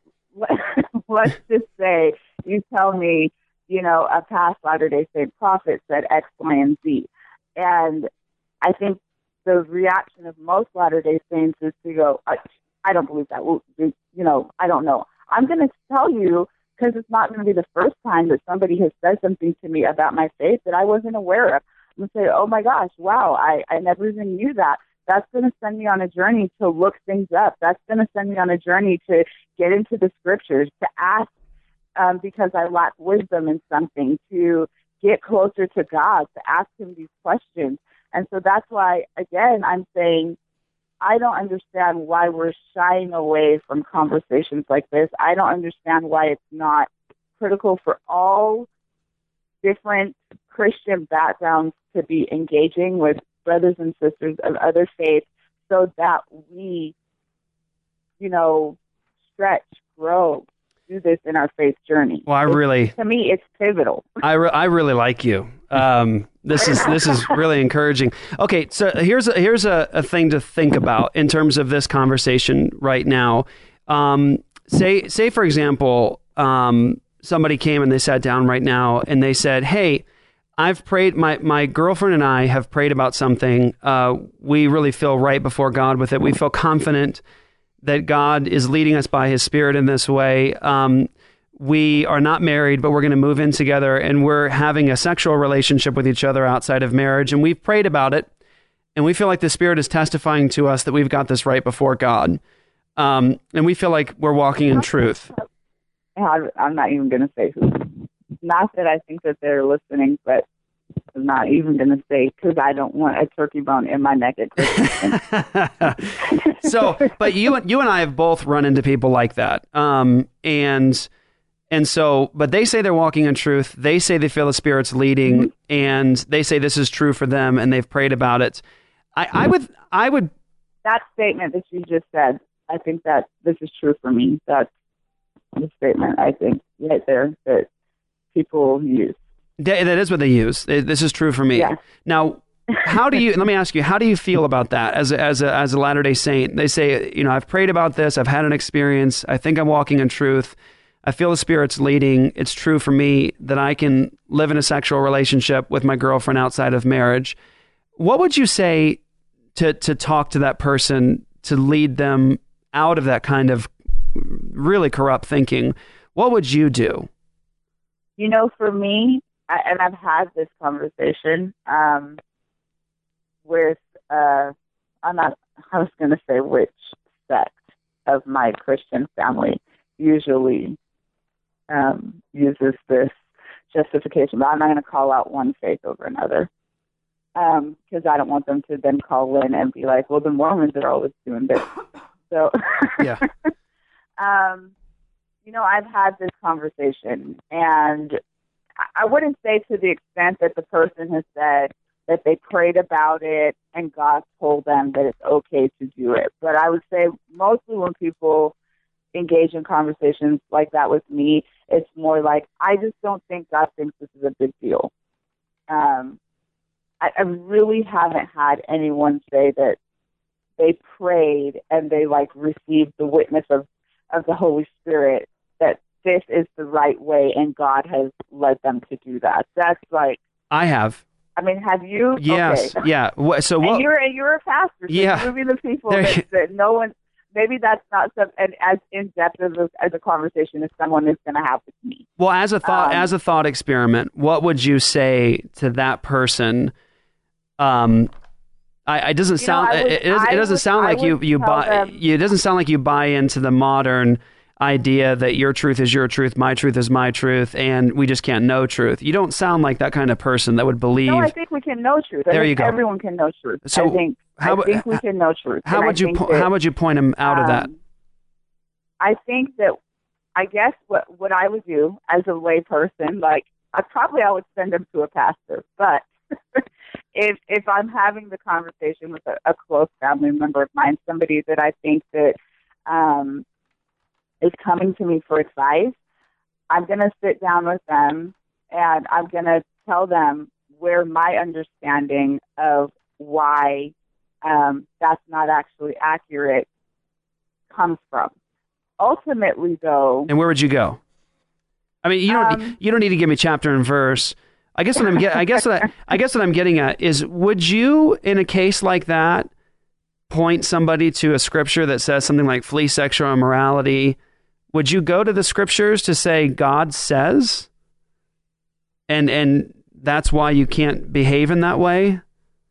let's just say you tell me, you know, a past Latter-day Saint prophet said X, Y, and Z. And I think the reaction of most Latter-day Saints is to go, I, I don't believe that. Well, you know, I don't know. I'm going to tell you, because it's not going to be the first time that somebody has said something to me about my faith that I wasn't aware of. I'm going to say, oh my gosh, wow, I, I never even knew that. That's going to send me on a journey to look things up. That's going to send me on a journey to get into the scriptures, to ask Um, because I lack wisdom in something, to get closer to God, to ask him these questions. And so that's why, again, I'm saying I don't understand why we're shying away from conversations like this. I don't understand why it's not critical for all different Christian backgrounds to be engaging with brothers and sisters of other faiths so that we, you know, stretch, grow, do this in our faith journey. Well, I really, it's, to me, it's pivotal. I, re- I really like you. Um, this is this is really encouraging. Okay, so here's a, here's a, a thing to think about in terms of this conversation right now. Um, say say for example, um, somebody came and they sat down right now and they said, hey, I've prayed, my, my girlfriend and I have prayed about something. Uh, we really feel right before God with it. We feel confident that God is leading us by his Spirit in this way. Um, we are not married, but we're going to move in together, and we're having a sexual relationship with each other outside of marriage. And we've prayed about it, and we feel like the Spirit is testifying to us that we've got this right before God. Um, and we feel like we're walking in truth. I'm not even going to say who. Not that I think that they're listening, but I'm not even going to say, because I don't want a turkey bone in my neck at Christmas. So, but you you and I have both run into people like that. Um, and and so, but they say they're walking in truth. They say they feel the Spirit's leading, mm-hmm. and they say this is true for them, and they've prayed about it. I, I would, I would. That statement that you just said, I think that this is true for me. That's the statement, I think, right there, that people use. That, that is what they use. This is true for me. Yeah. Now, how do you, let me ask you, how do you feel about that as a, as a, as a Latter-day Saint? They say, you know, I've prayed about this. I've had an experience. I think I'm walking in truth. I feel the Spirit's leading. It's true for me that I can live in a sexual relationship with my girlfriend outside of marriage. What would you say to, to talk to that person to lead them out of that kind of really corrupt thinking? What would you do? You know, for me, I, and I've had this conversation um, with, uh, I'm not, I was going to say which sect of my Christian family usually um, uses this justification, but I'm not going to call out one faith over another, because um, I don't want them to then call in and be like, well, the Mormons are always doing this. So, yeah. um, you know, I've had this conversation, and I wouldn't say to the extent that the person has said that they prayed about it and God told them that it's okay to do it. But I would say mostly when people engage in conversations like that with me, it's more like, I just don't think God thinks this is a big deal. Um, I, I really haven't had anyone say that they prayed and they like received the witness of, of the Holy Spirit, that this is the right way and God has led them to do that. That's like, I have. I mean, have you? Yes. Okay. Yeah. So what? And you're, and you're a pastor. So Yeah. you would be the people There- that, that no one, maybe that's not some, and as in-depth as a, as a conversation as someone is going to have with me. Well, as a thought, Um, as a thought experiment, what would you say to that person? Um, I, it doesn't You know, sound. I would- it, it doesn't, it I doesn't would- sound I like you would you tell buy. them- You, it doesn't sound like you buy into the modern idea that your truth is your truth, my truth is my truth, and we just can't know truth. You don't sound like that kind of person that would believe. No, I think we can know truth. I There think you go. Everyone can know truth. So I think, how- I think we can know truth. How And I would you think po- that, how would you point him out of that? um, I think that, I guess what, what I would do as a lay person, like, I probably I would send him to a pastor, but if if I'm having the conversation with a, a close family member of mine, somebody that I think that um, is coming to me for advice, I'm going to sit down with them and I'm going to tell them where my understanding of why um, that's not actually accurate comes from. Ultimately, though, And where would you go? I mean, you don't Um, you don't need to give me chapter and verse. I guess what I'm get, I guess what I, I guess what I'm getting at is, would you, in a case like that, point somebody to a scripture that says something like flee sexual immorality? Would you go to the scriptures to say God says, and and that's why you can't behave in that way?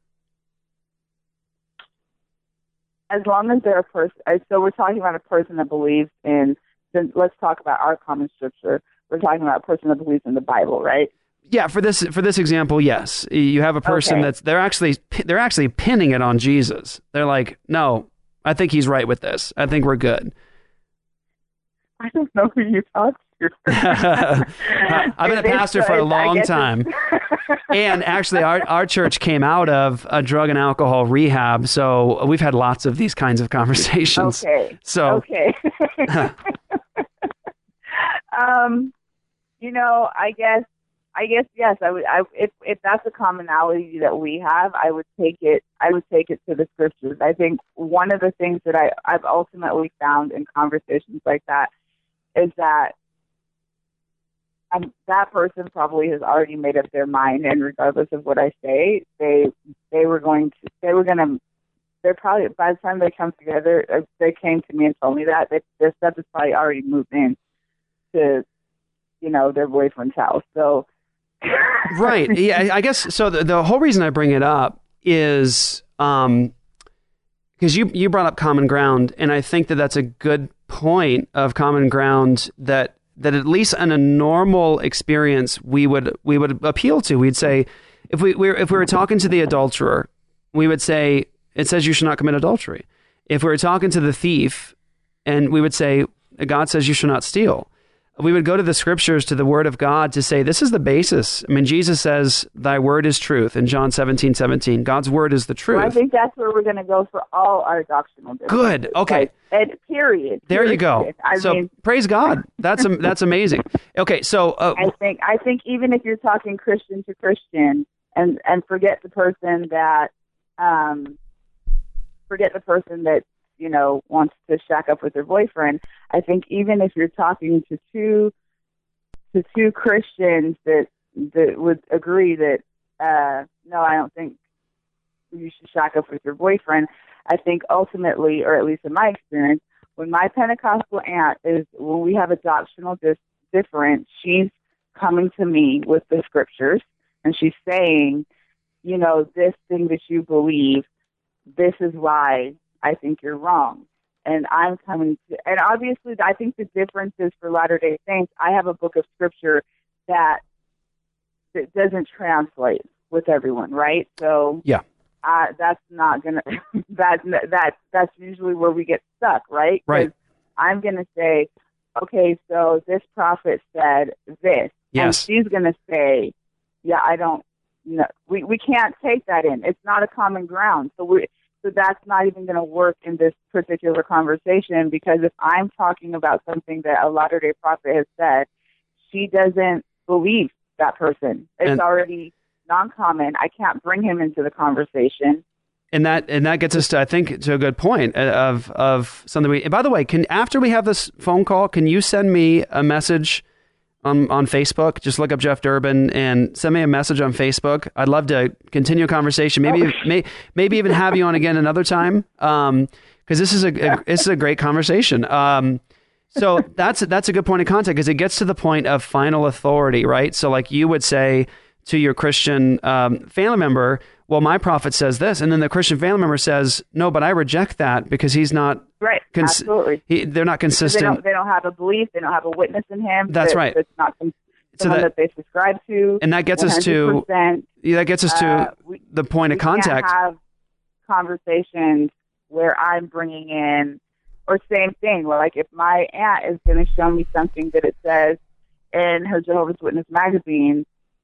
as long as they're a person, so we're talking about a person that believes in, then let's talk about our common scripture. We're talking about a person that believes in the Bible, right? Yeah, for this for this example, yes. You have a person Okay. that's they're actually they're actually pinning it on Jesus. They're like, "No, I think he's right with this. I think we're good." I don't know who you talk to. I've been a It is- pastor for a I long guess time. it's- And actually, our, our church came out of a drug and alcohol rehab, so we've had lots of these kinds of conversations. Okay. So, Okay. um, you know, I guess, I guess yes. I would. I if if that's a commonality that we have, I would take it. I would take it to the scriptures. I think one of the things that I I've ultimately found in conversations like that is that um, that person probably has already made up their mind, and regardless of what I say, they they were going to they were going to they're probably by the time they come together, uh, they came to me and told me that they, their stuff is probably already moved in to, you know, their boyfriend's house. So right, yeah, I guess so. The, the whole reason I bring it up is um because you you brought up common ground, and I think that that's a good point of common ground that. that at least in a normal experience we would we would appeal to. We'd say, if we we're, if we were talking to the adulterer, we would say, it says you should not commit adultery. If we were talking to the thief, and we would say, God says you should not steal. We would go to the scriptures, to the word of God, to say, this is the basis. I mean, Jesus says, thy word is truth in John seventeen seventeen. God's word is the truth. Well, I think that's where we're going to go for all our doctrinal differences. Good. Okay. Like, and period. There period. you go. I so mean, praise God. That's that's amazing. Okay. So uh, I think I think even if you're talking Christian to Christian, and and forget the person that um forget the person that you know wants to shack up with their boyfriend. I think even if you're talking to two to two Christians that that would agree that uh, no, I don't think you should shack up with your boyfriend. I think ultimately, or at least in my experience, when my Pentecostal aunt is when we have a doctrinal dis- difference, she's coming to me with the scriptures and she's saying, you know, this thing that you believe, this is why I think you're wrong. And I'm coming to, and obviously I think the difference is for Latter-day Saints, I have a book of scripture that, that doesn't translate with everyone, right? So yeah, uh, that's not going to, that, that, that's usually where we get stuck, right? Right. I'm going to say, okay, so this prophet said this. Yes. And she's going to say, yeah, I don't, no, we, we can't take that in. It's not a common ground. So we, So that's not even going to work in this particular conversation, because if I'm talking about something that a Latter-day Prophet has said, she doesn't believe that person. It's And- already non-common. I can't bring him into the conversation. And that and that gets us to, I think, to a good point of of something we. And by the way, can after we have this phone call, can you send me a message on on Facebook? Just look up Jeff Durbin and send me a message on Facebook. I'd love to continue a conversation. Maybe Oh. may, maybe even have you on again another time. Um, because this is a, a this is a great conversation. Um, so that's that's a good point of contact, because it gets to the point of final authority, right? So like you would say to your Christian um, family member, well, my prophet says this, and then the Christian family member says, no, but I reject that because he's not Right, cons- absolutely. He, they're not Because consistent. They don't, they don't have a belief. They don't have a witness in him. That's that, right. That's not some, So someone that- that, they subscribe to. And that gets us to one hundred percent. yeah, that gets us to Uh, we- the point of we can't contact. have conversations where I'm bringing in, or same thing, like if my aunt is going to show me something that it says in her Jehovah's Witness magazine,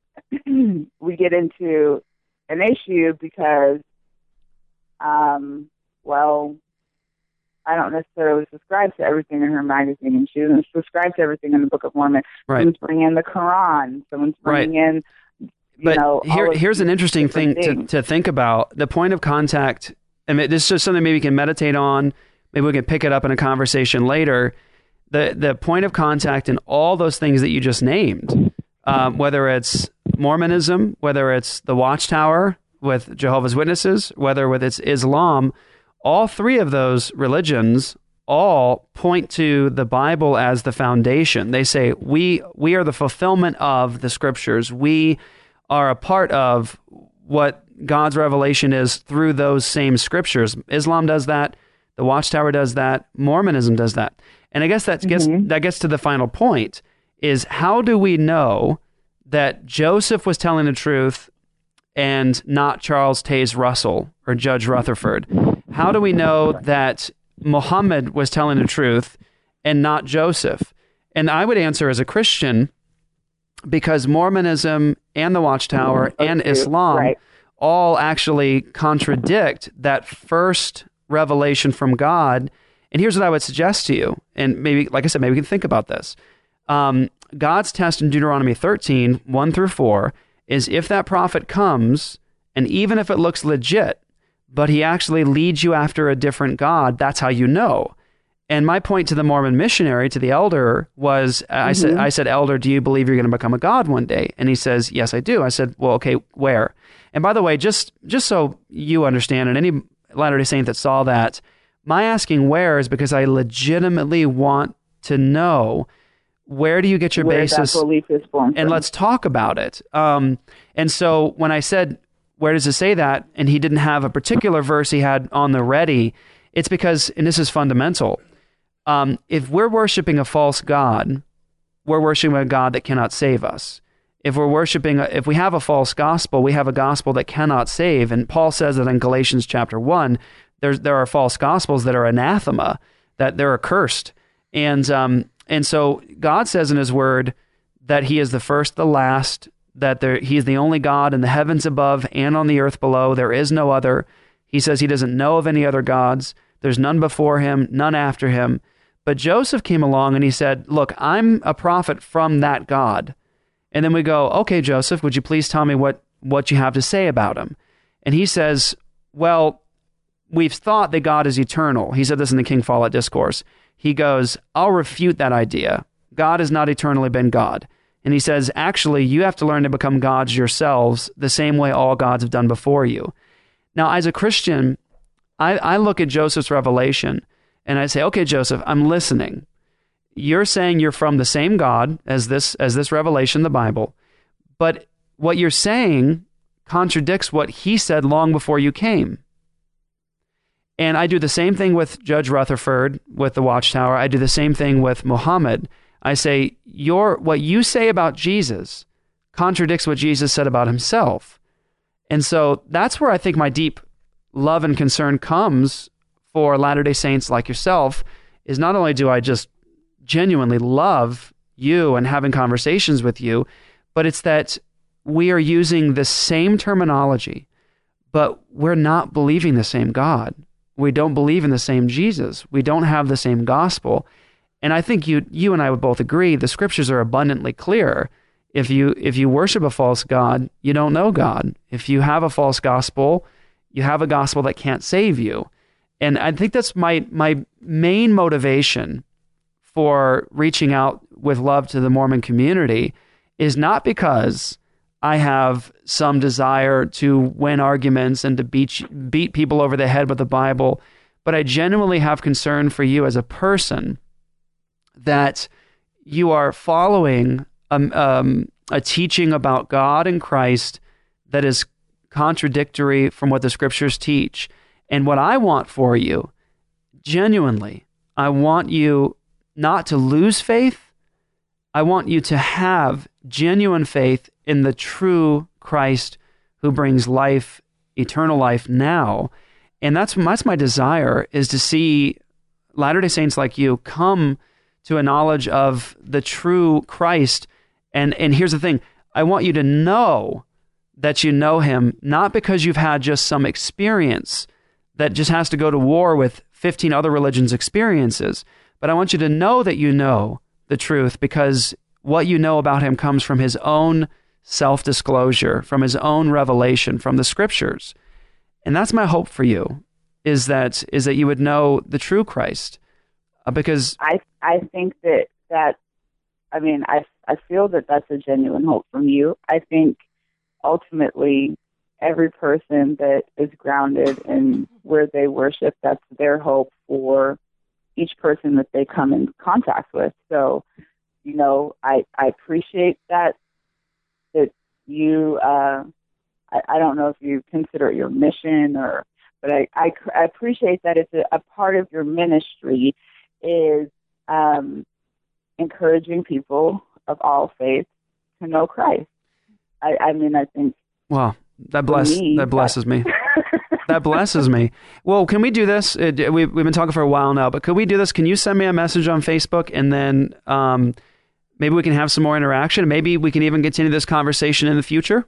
we get into an issue because, um, well, I don't necessarily subscribe to everything in her magazine, and she doesn't subscribe to everything in the Book of Mormon. Right. Someone's bringing in the Quran. Someone's bringing in, you But know, here, all of here's an these interesting thing different to, things. to think about. The point of contact, and this is just something maybe we can meditate on. Maybe we can pick it up in a conversation later. The the point of contact and all those things that you just named, um, whether it's Mormonism, whether it's the Watchtower with Jehovah's Witnesses, whether with it's Islam, all three of those religions all point to the Bible as the foundation. They say we we are the fulfillment of the scriptures. We are a part of what God's revelation is through those same scriptures. Islam does that. The Watchtower does that. Mormonism does that. And I guess that gets that gets to the final point, is how do we know that Joseph was telling the truth and not Charles Taze Russell or Judge Rutherford? How do we know that Muhammad was telling the truth and not Joseph? And I would answer as a Christian, because Mormonism and the Watchtower and Islam Right. all actually contradict that first revelation from God. And here's what I would suggest to you. And maybe, like I said, maybe we can think about this. Um, God's test in Deuteronomy thirteen, one through four, is if that prophet comes, and even if it looks legit, but he actually leads you after a different God, that's how you know. And my point to the Mormon missionary, to the elder, was I Mhm. said, I said, Elder, do you believe you're going to become a god one day? And he says, yes, I do. I said, well, okay, where? And by the way, just just so you understand, and any Latter-day Saint that saw that, my asking where is because I legitimately want to know, where do you get your Where basis? that belief is formed And from. let's talk about it. Um, and so when I said, where does it say that? And he didn't have a particular verse he had on the ready. It's because, and this is fundamental, um, if we're worshiping a false god, we're worshiping a God that cannot save us. If we're worshiping, a, if we have a false gospel, we have a gospel that cannot save. And Paul says that in Galatians chapter one, there's, there are false gospels that are anathema, that they're accursed. And, um, and so God says in his word that he is the first, the last, that there, he is the only God in the heavens above and on the earth below. There is no other. He says he doesn't know of any other gods. There's none before him, none after him. But Joseph came along and he said, look, I'm a prophet from that God. And then we go, okay, Joseph, would you please tell me what, what you have to say about him? And he says, well, we've thought that God is eternal. He said this in the King Follett Discourse. He goes, I'll refute that idea. God has not eternally been God. And he says, actually, you have to learn to become gods yourselves the same way all gods have done before you. Now, as a Christian, I, I look at Joseph's revelation and I say, okay, Joseph, I'm listening. You're saying you're from the same God as this, as this revelation in the Bible, but what you're saying contradicts what he said long before you came. And I do the same thing with Judge Rutherford with the Watchtower. I do the same thing with Muhammad. I say, your, what you say about Jesus contradicts what Jesus said about himself. And so that's where I think my deep love and concern comes for Latter-day Saints like yourself, is not only do I just genuinely love you and having conversations with you, but it's that we are using the same terminology, but we're not believing the same God. We don't believe in the same Jesus. We don't have the same gospel. And I think you you and I would both agree the scriptures are abundantly clear. If you if you worship a false God, you don't know God. If you have a false gospel, you have a gospel that can't save you. And I think that's my my main motivation for reaching out with love to the Mormon community is not because I have some desire to win arguments and to beat beat people over the head with the Bible, but I genuinely have concern for you as a person, that you are following um, um, a teaching about God and Christ that is contradictory from what the scriptures teach. And what I want for you, genuinely, I want you not to lose faith. I want you to have genuine faith in the true Christ who brings life, eternal life now. And that's, that's my desire, is to see Latter-day Saints like you come to a knowledge of the true Christ. And, and here's the thing. I want you to know that you know him, not because you've had just some experience that just has to go to war with fifteen other religions' experiences, but I want you to know that you know the truth because what you know about him comes from his own self-disclosure, from his own revelation, from the scriptures. And that's my hope for you, is that is that you would know the true Christ. Uh, because I I think that that I mean I I feel that that's a genuine hope from you. I think ultimately every person that is grounded in where they worship, that's their hope for each person that they come in contact with. So, you know, I I appreciate that that you uh, I, I don't know if you consider it your mission or, but I I, I appreciate that it's a, a part of your ministry is um, encouraging people of all faiths to know Christ. I, I mean, I think. Well, that bless me, that blesses me. That blesses me. Well, can we do this? Uh, we, we've been talking for a while now, but could we do this? Can you send me a message on Facebook, and then um, maybe we can have some more interaction. Maybe we can even continue this conversation in the future.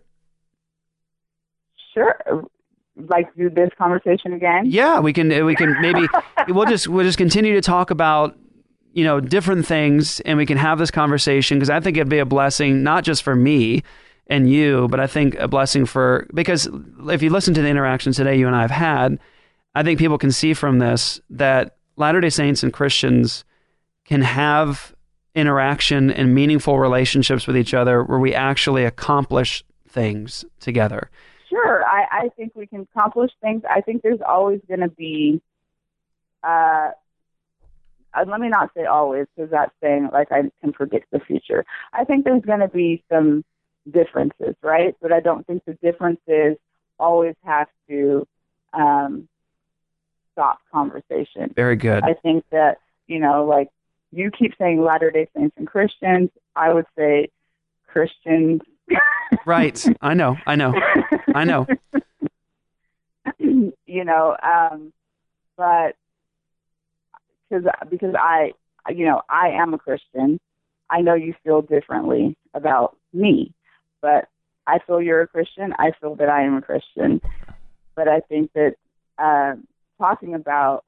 Sure. Like do this conversation again? Yeah, we can. We can maybe we'll just we'll just continue to talk about, you know, different things, and we can have this conversation because I think it'd be a blessing not just for me and you, but I think a blessing for, because if you listen to the interactions today you and I have had, I think people can see from this that Latter-day Saints and Christians can have interaction and meaningful relationships with each other where we actually accomplish things together? Sure, I, I think we can accomplish things. I think there's always going to be, uh, uh, let me not say always, because that's saying like I can predict the future. I think there's going to be some differences, right? But I don't think the differences always have to um, stop conversation. Very good. I think that, you know, like you keep saying Latter-day Saints and Christians. I would say Christians. Right. I know. I know. I know. You know, um, but because because I, you know, I am a Christian. I know you feel differently about me, but I feel you're a Christian. I feel that I am a Christian. But I think that uh, talking about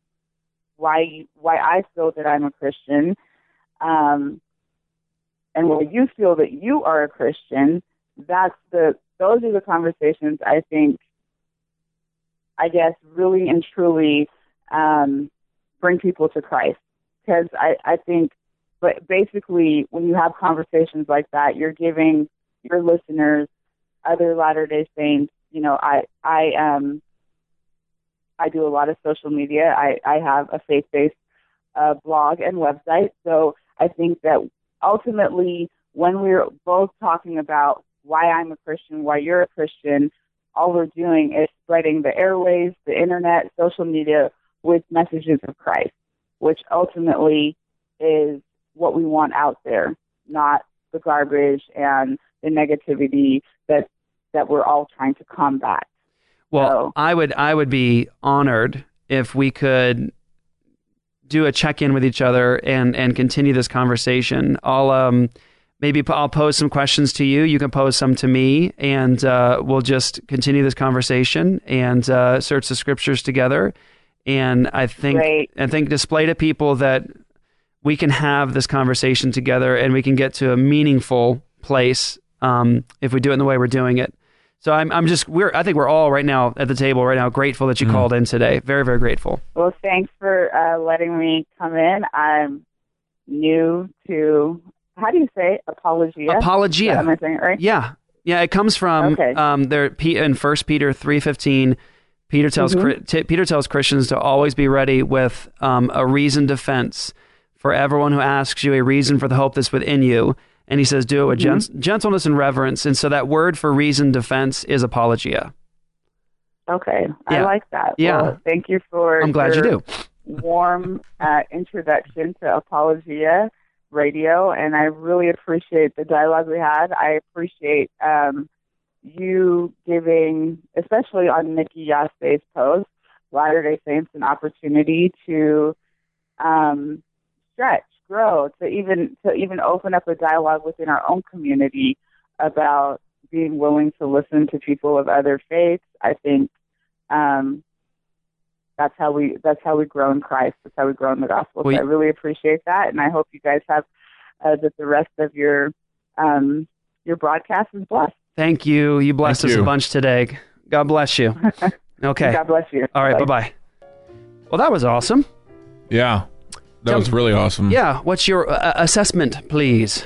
why why I feel that I'm a Christian, um, and why you feel that you are a Christian, that's the those are the conversations I think, I guess, really and truly um, bring people to Christ. Because I, I think, but basically, when you have conversations like that, you're giving your listeners, other Latter-day Saints, you know, I I um I do a lot of social media. I, I have a faith-based uh, blog and website. So I think that ultimately, when we're both talking about why I'm a Christian, why you're a Christian, all we're doing is spreading the airwaves, the internet, social media with messages of Christ, which ultimately is what we want out there, not the garbage and the negativity that that we're all trying to combat. Well, so, I would I would be honored if we could do a check-in with each other and, and continue this conversation. I'll um maybe I'll pose some questions to you. You can pose some to me, and uh, we'll just continue this conversation and uh, search the scriptures together. And I think Great. I think display to people that we can have this conversation together, and we can get to a meaningful place um, if we do it in the way we're doing it. So I'm I'm just we're I think we're all right now at the table right now grateful that you mm-hmm. called in today. Very, very grateful. Well, thanks for uh, letting me come in. I'm new to, how do you say apologia? Apologia. Am I saying it right? Yeah. Yeah, it comes from okay. um there in First Peter three fifteen. Peter tells mm-hmm. t- Peter tells Christians to always be ready with um, a reasoned defense for everyone who asks you a reason for the hope that's within you. And he says, do it with mm-hmm. gent- gentleness and reverence. And so that word for reasoned defense is apologia. Okay. Yeah. I like that. Yeah. Well, thank you for I'm glad your you do. warm uh, introduction to Apologia Radio. And I really appreciate the dialogue we had. I appreciate um, you giving, especially on Nikki Yaste's post, Latter-day Saints an opportunity to um, stretch, grow, to even to even open up a dialogue within our own community about being willing to listen to people of other faiths. I think um, that's how we that's how we grow in Christ. That's how we grow in the gospel. We, so I really appreciate that, and I hope you guys have uh, that the rest of your um, your broadcast is blessed. Thank you. You blessed Thank us you. a bunch today. God bless you. Okay. God bless you. All right. Bye bye. Well, that was awesome. Yeah. That Tell- was really awesome. Yeah. What's your uh, assessment, please?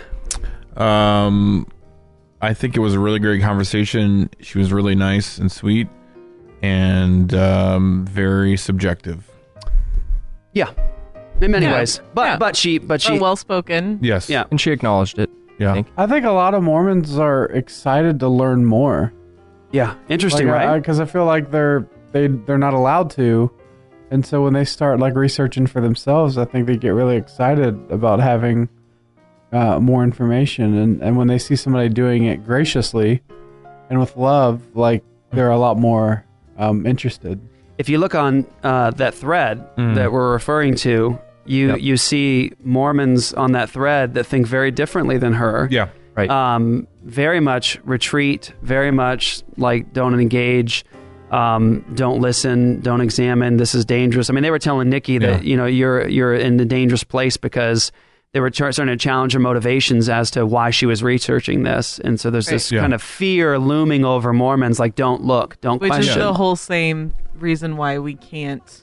Um, I think it was a really great conversation. She was really nice and sweet, and um, very subjective. Yeah, in many Yeah. ways. But Yeah. but she but she well spoken. Yes. Yeah. And she acknowledged it. Yeah. I think. I think a lot of Mormons are excited to learn more. Yeah, interesting, like, right? Because I, I feel like they're they they're not allowed to, and so when they start like researching for themselves, I think they get really excited about having uh, more information, and and when they see somebody doing it graciously and with love, like they're a lot more um, interested. If you look on uh, that thread Mm. that we're referring to, you Yep. you see Mormons on that thread that think very differently than her. Yeah. Right. Um, very much retreat, very much like don't engage, um, don't listen, don't examine. This is dangerous. I mean, they were telling Nikki that Yeah. you know you're you're in a dangerous place because they were tr- starting to challenge her motivations as to why she was researching this, and so there's this Right. Yeah. kind of fear looming over Mormons, like don't look, don't Which question. is the whole same reason why we can't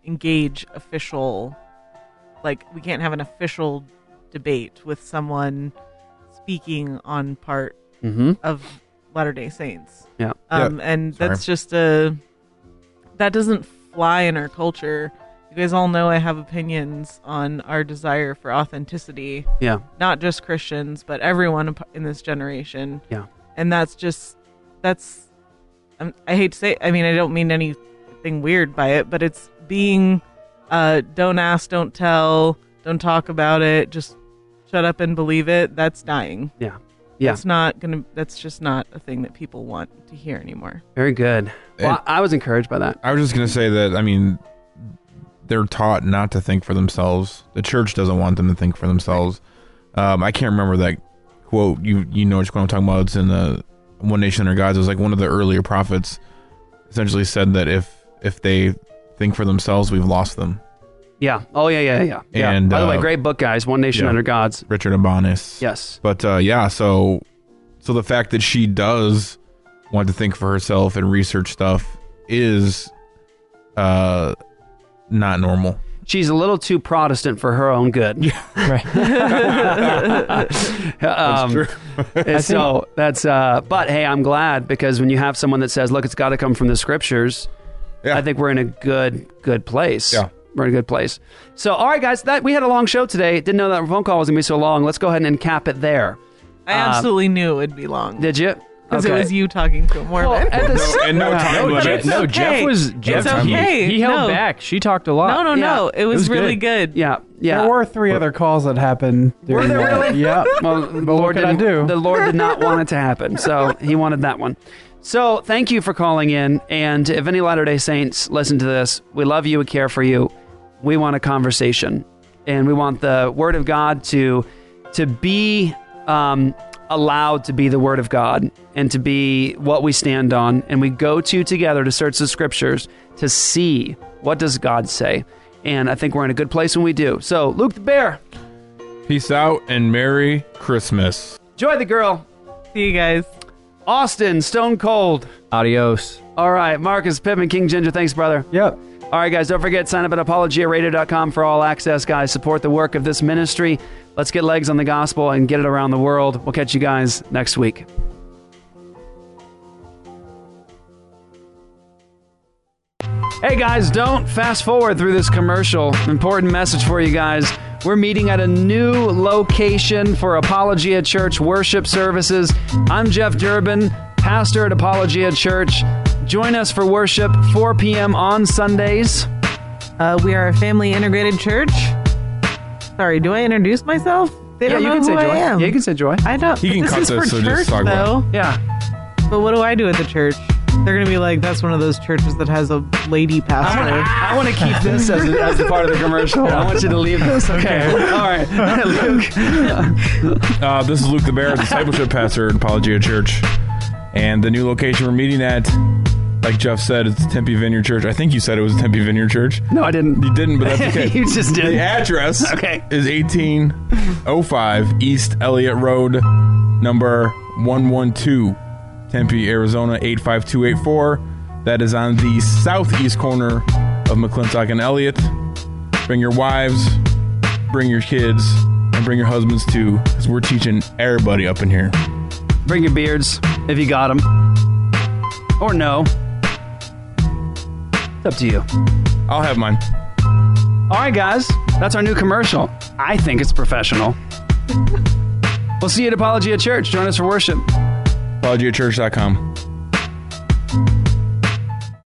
engage official, like we can't have an official debate with someone speaking on part Mm-hmm. of Latter-day Saints. Yeah. Um, Yeah. and Sorry. that's just a, that doesn't fly in our culture. You guys all know I have opinions on our desire for authenticity. Yeah. Not just Christians, but everyone in this generation. Yeah. And that's just, that's, um, I hate to say, I mean, I don't mean anything weird by it, but it's being, uh, don't ask, don't tell, don't talk about it, just shut up and believe it. That's dying. Yeah. Yeah. That's not gonna, that's just not a thing that people want to hear anymore. Very good. Well, I was encouraged by that. I was just going to say that, I mean, they're taught not to think for themselves. The church doesn't want them to think for themselves. Um, I can't remember that quote. You you know which one I'm talking about. It's in the One Nation Under God. It was like one of the earlier prophets essentially said that if if they think for themselves, we've lost them. Yeah. Oh, yeah, yeah, yeah. yeah. And, by the way, uh, great book, guys. One Nation yeah. Under God's. Richard Abanis. Yes. But uh, yeah, so so the fact that she does want to think for herself and research stuff is uh, not normal. She's a little too Protestant for her own good. Yeah, right. um, That's true. and so that's. Uh, but hey, I'm glad because when you have someone that says, "Look, it's got to come from the scriptures," I think we're in a good, good place. Yeah, we're in a good place. So, all right, guys, that we had a long show today. Didn't know that phone call was gonna be so long. Let's go ahead and cap it there. I Uh, absolutely knew it would be long. Did you? Because Okay. it was you talking to a Mormon. and no time limit. It's No, okay. Jeff was Jeff. It's okay. He, he held No. back. She talked a lot. No, no, no. It was, really good. Yeah, yeah. There were three other calls that happened. During there that. really? Yeah. Well, the But what Lord could I didn't- do? The Lord did not want it to happen, so He wanted that one. So thank you for calling in. And if any Latter-day Saints listen to this, we love you, we care for you. We want a conversation, and we want the Word of God to to be um, allowed to be the Word of God and to be what we stand on, and we go to together to search the Scriptures to see what does God say. And I think we're in a good place when we do. So, Luke the Bear. Peace out and Merry Christmas. Joy the Girl. See you guys. Austin, Stone Cold. Adios. All right, Marcus Pittman, King Ginger. Thanks, brother. Yep. All right, guys, don't forget, sign up at apologia radio dot com for all access, guys. Support the work of this ministry. Let's get legs on the gospel and get it around the world. We'll catch you guys next week. Hey, guys, don't fast forward through this commercial. Important message for you guys. We're meeting at a new location for Apologia Church worship services. I'm Jeff Durbin, pastor at Apologia Church. Join us for worship four p.m. on Sundays. Uh, we are a family integrated church. Sorry, do I introduce myself? They Yeah, don't you know can who say I Joy. am. Yeah, you can say Joy. I don't. He can this cut is this, for so just church, talk about though. Yeah. But what do I do at the church? They're gonna be like, that's one of those churches that has a lady pastor. I want to keep this as a, as a part of the commercial. I want you to leave this. Okay. All right. Luke. Uh, this is Luke the Bear, discipleship pastor at Apologia Church. And the new location we're meeting at, like Jeff said, it's Tempe Vineyard Church. I think you said it was Tempe Vineyard Church. No, I didn't. You didn't, but that's okay. You just did. The address Okay. is eighteen oh five East Elliott Road, number one twelve, Tempe, Arizona, eight five two eight four. That is on the southeast corner of McClintock and Elliott. Bring your wives, bring your kids, and bring your husbands too, because we're teaching everybody up in here. Bring your beards if you got them. Or no. It's up to you. I'll have mine. All right, guys. That's our new commercial. I think it's professional. We'll see you at Apologia Church. Join us for worship. apologia church dot com.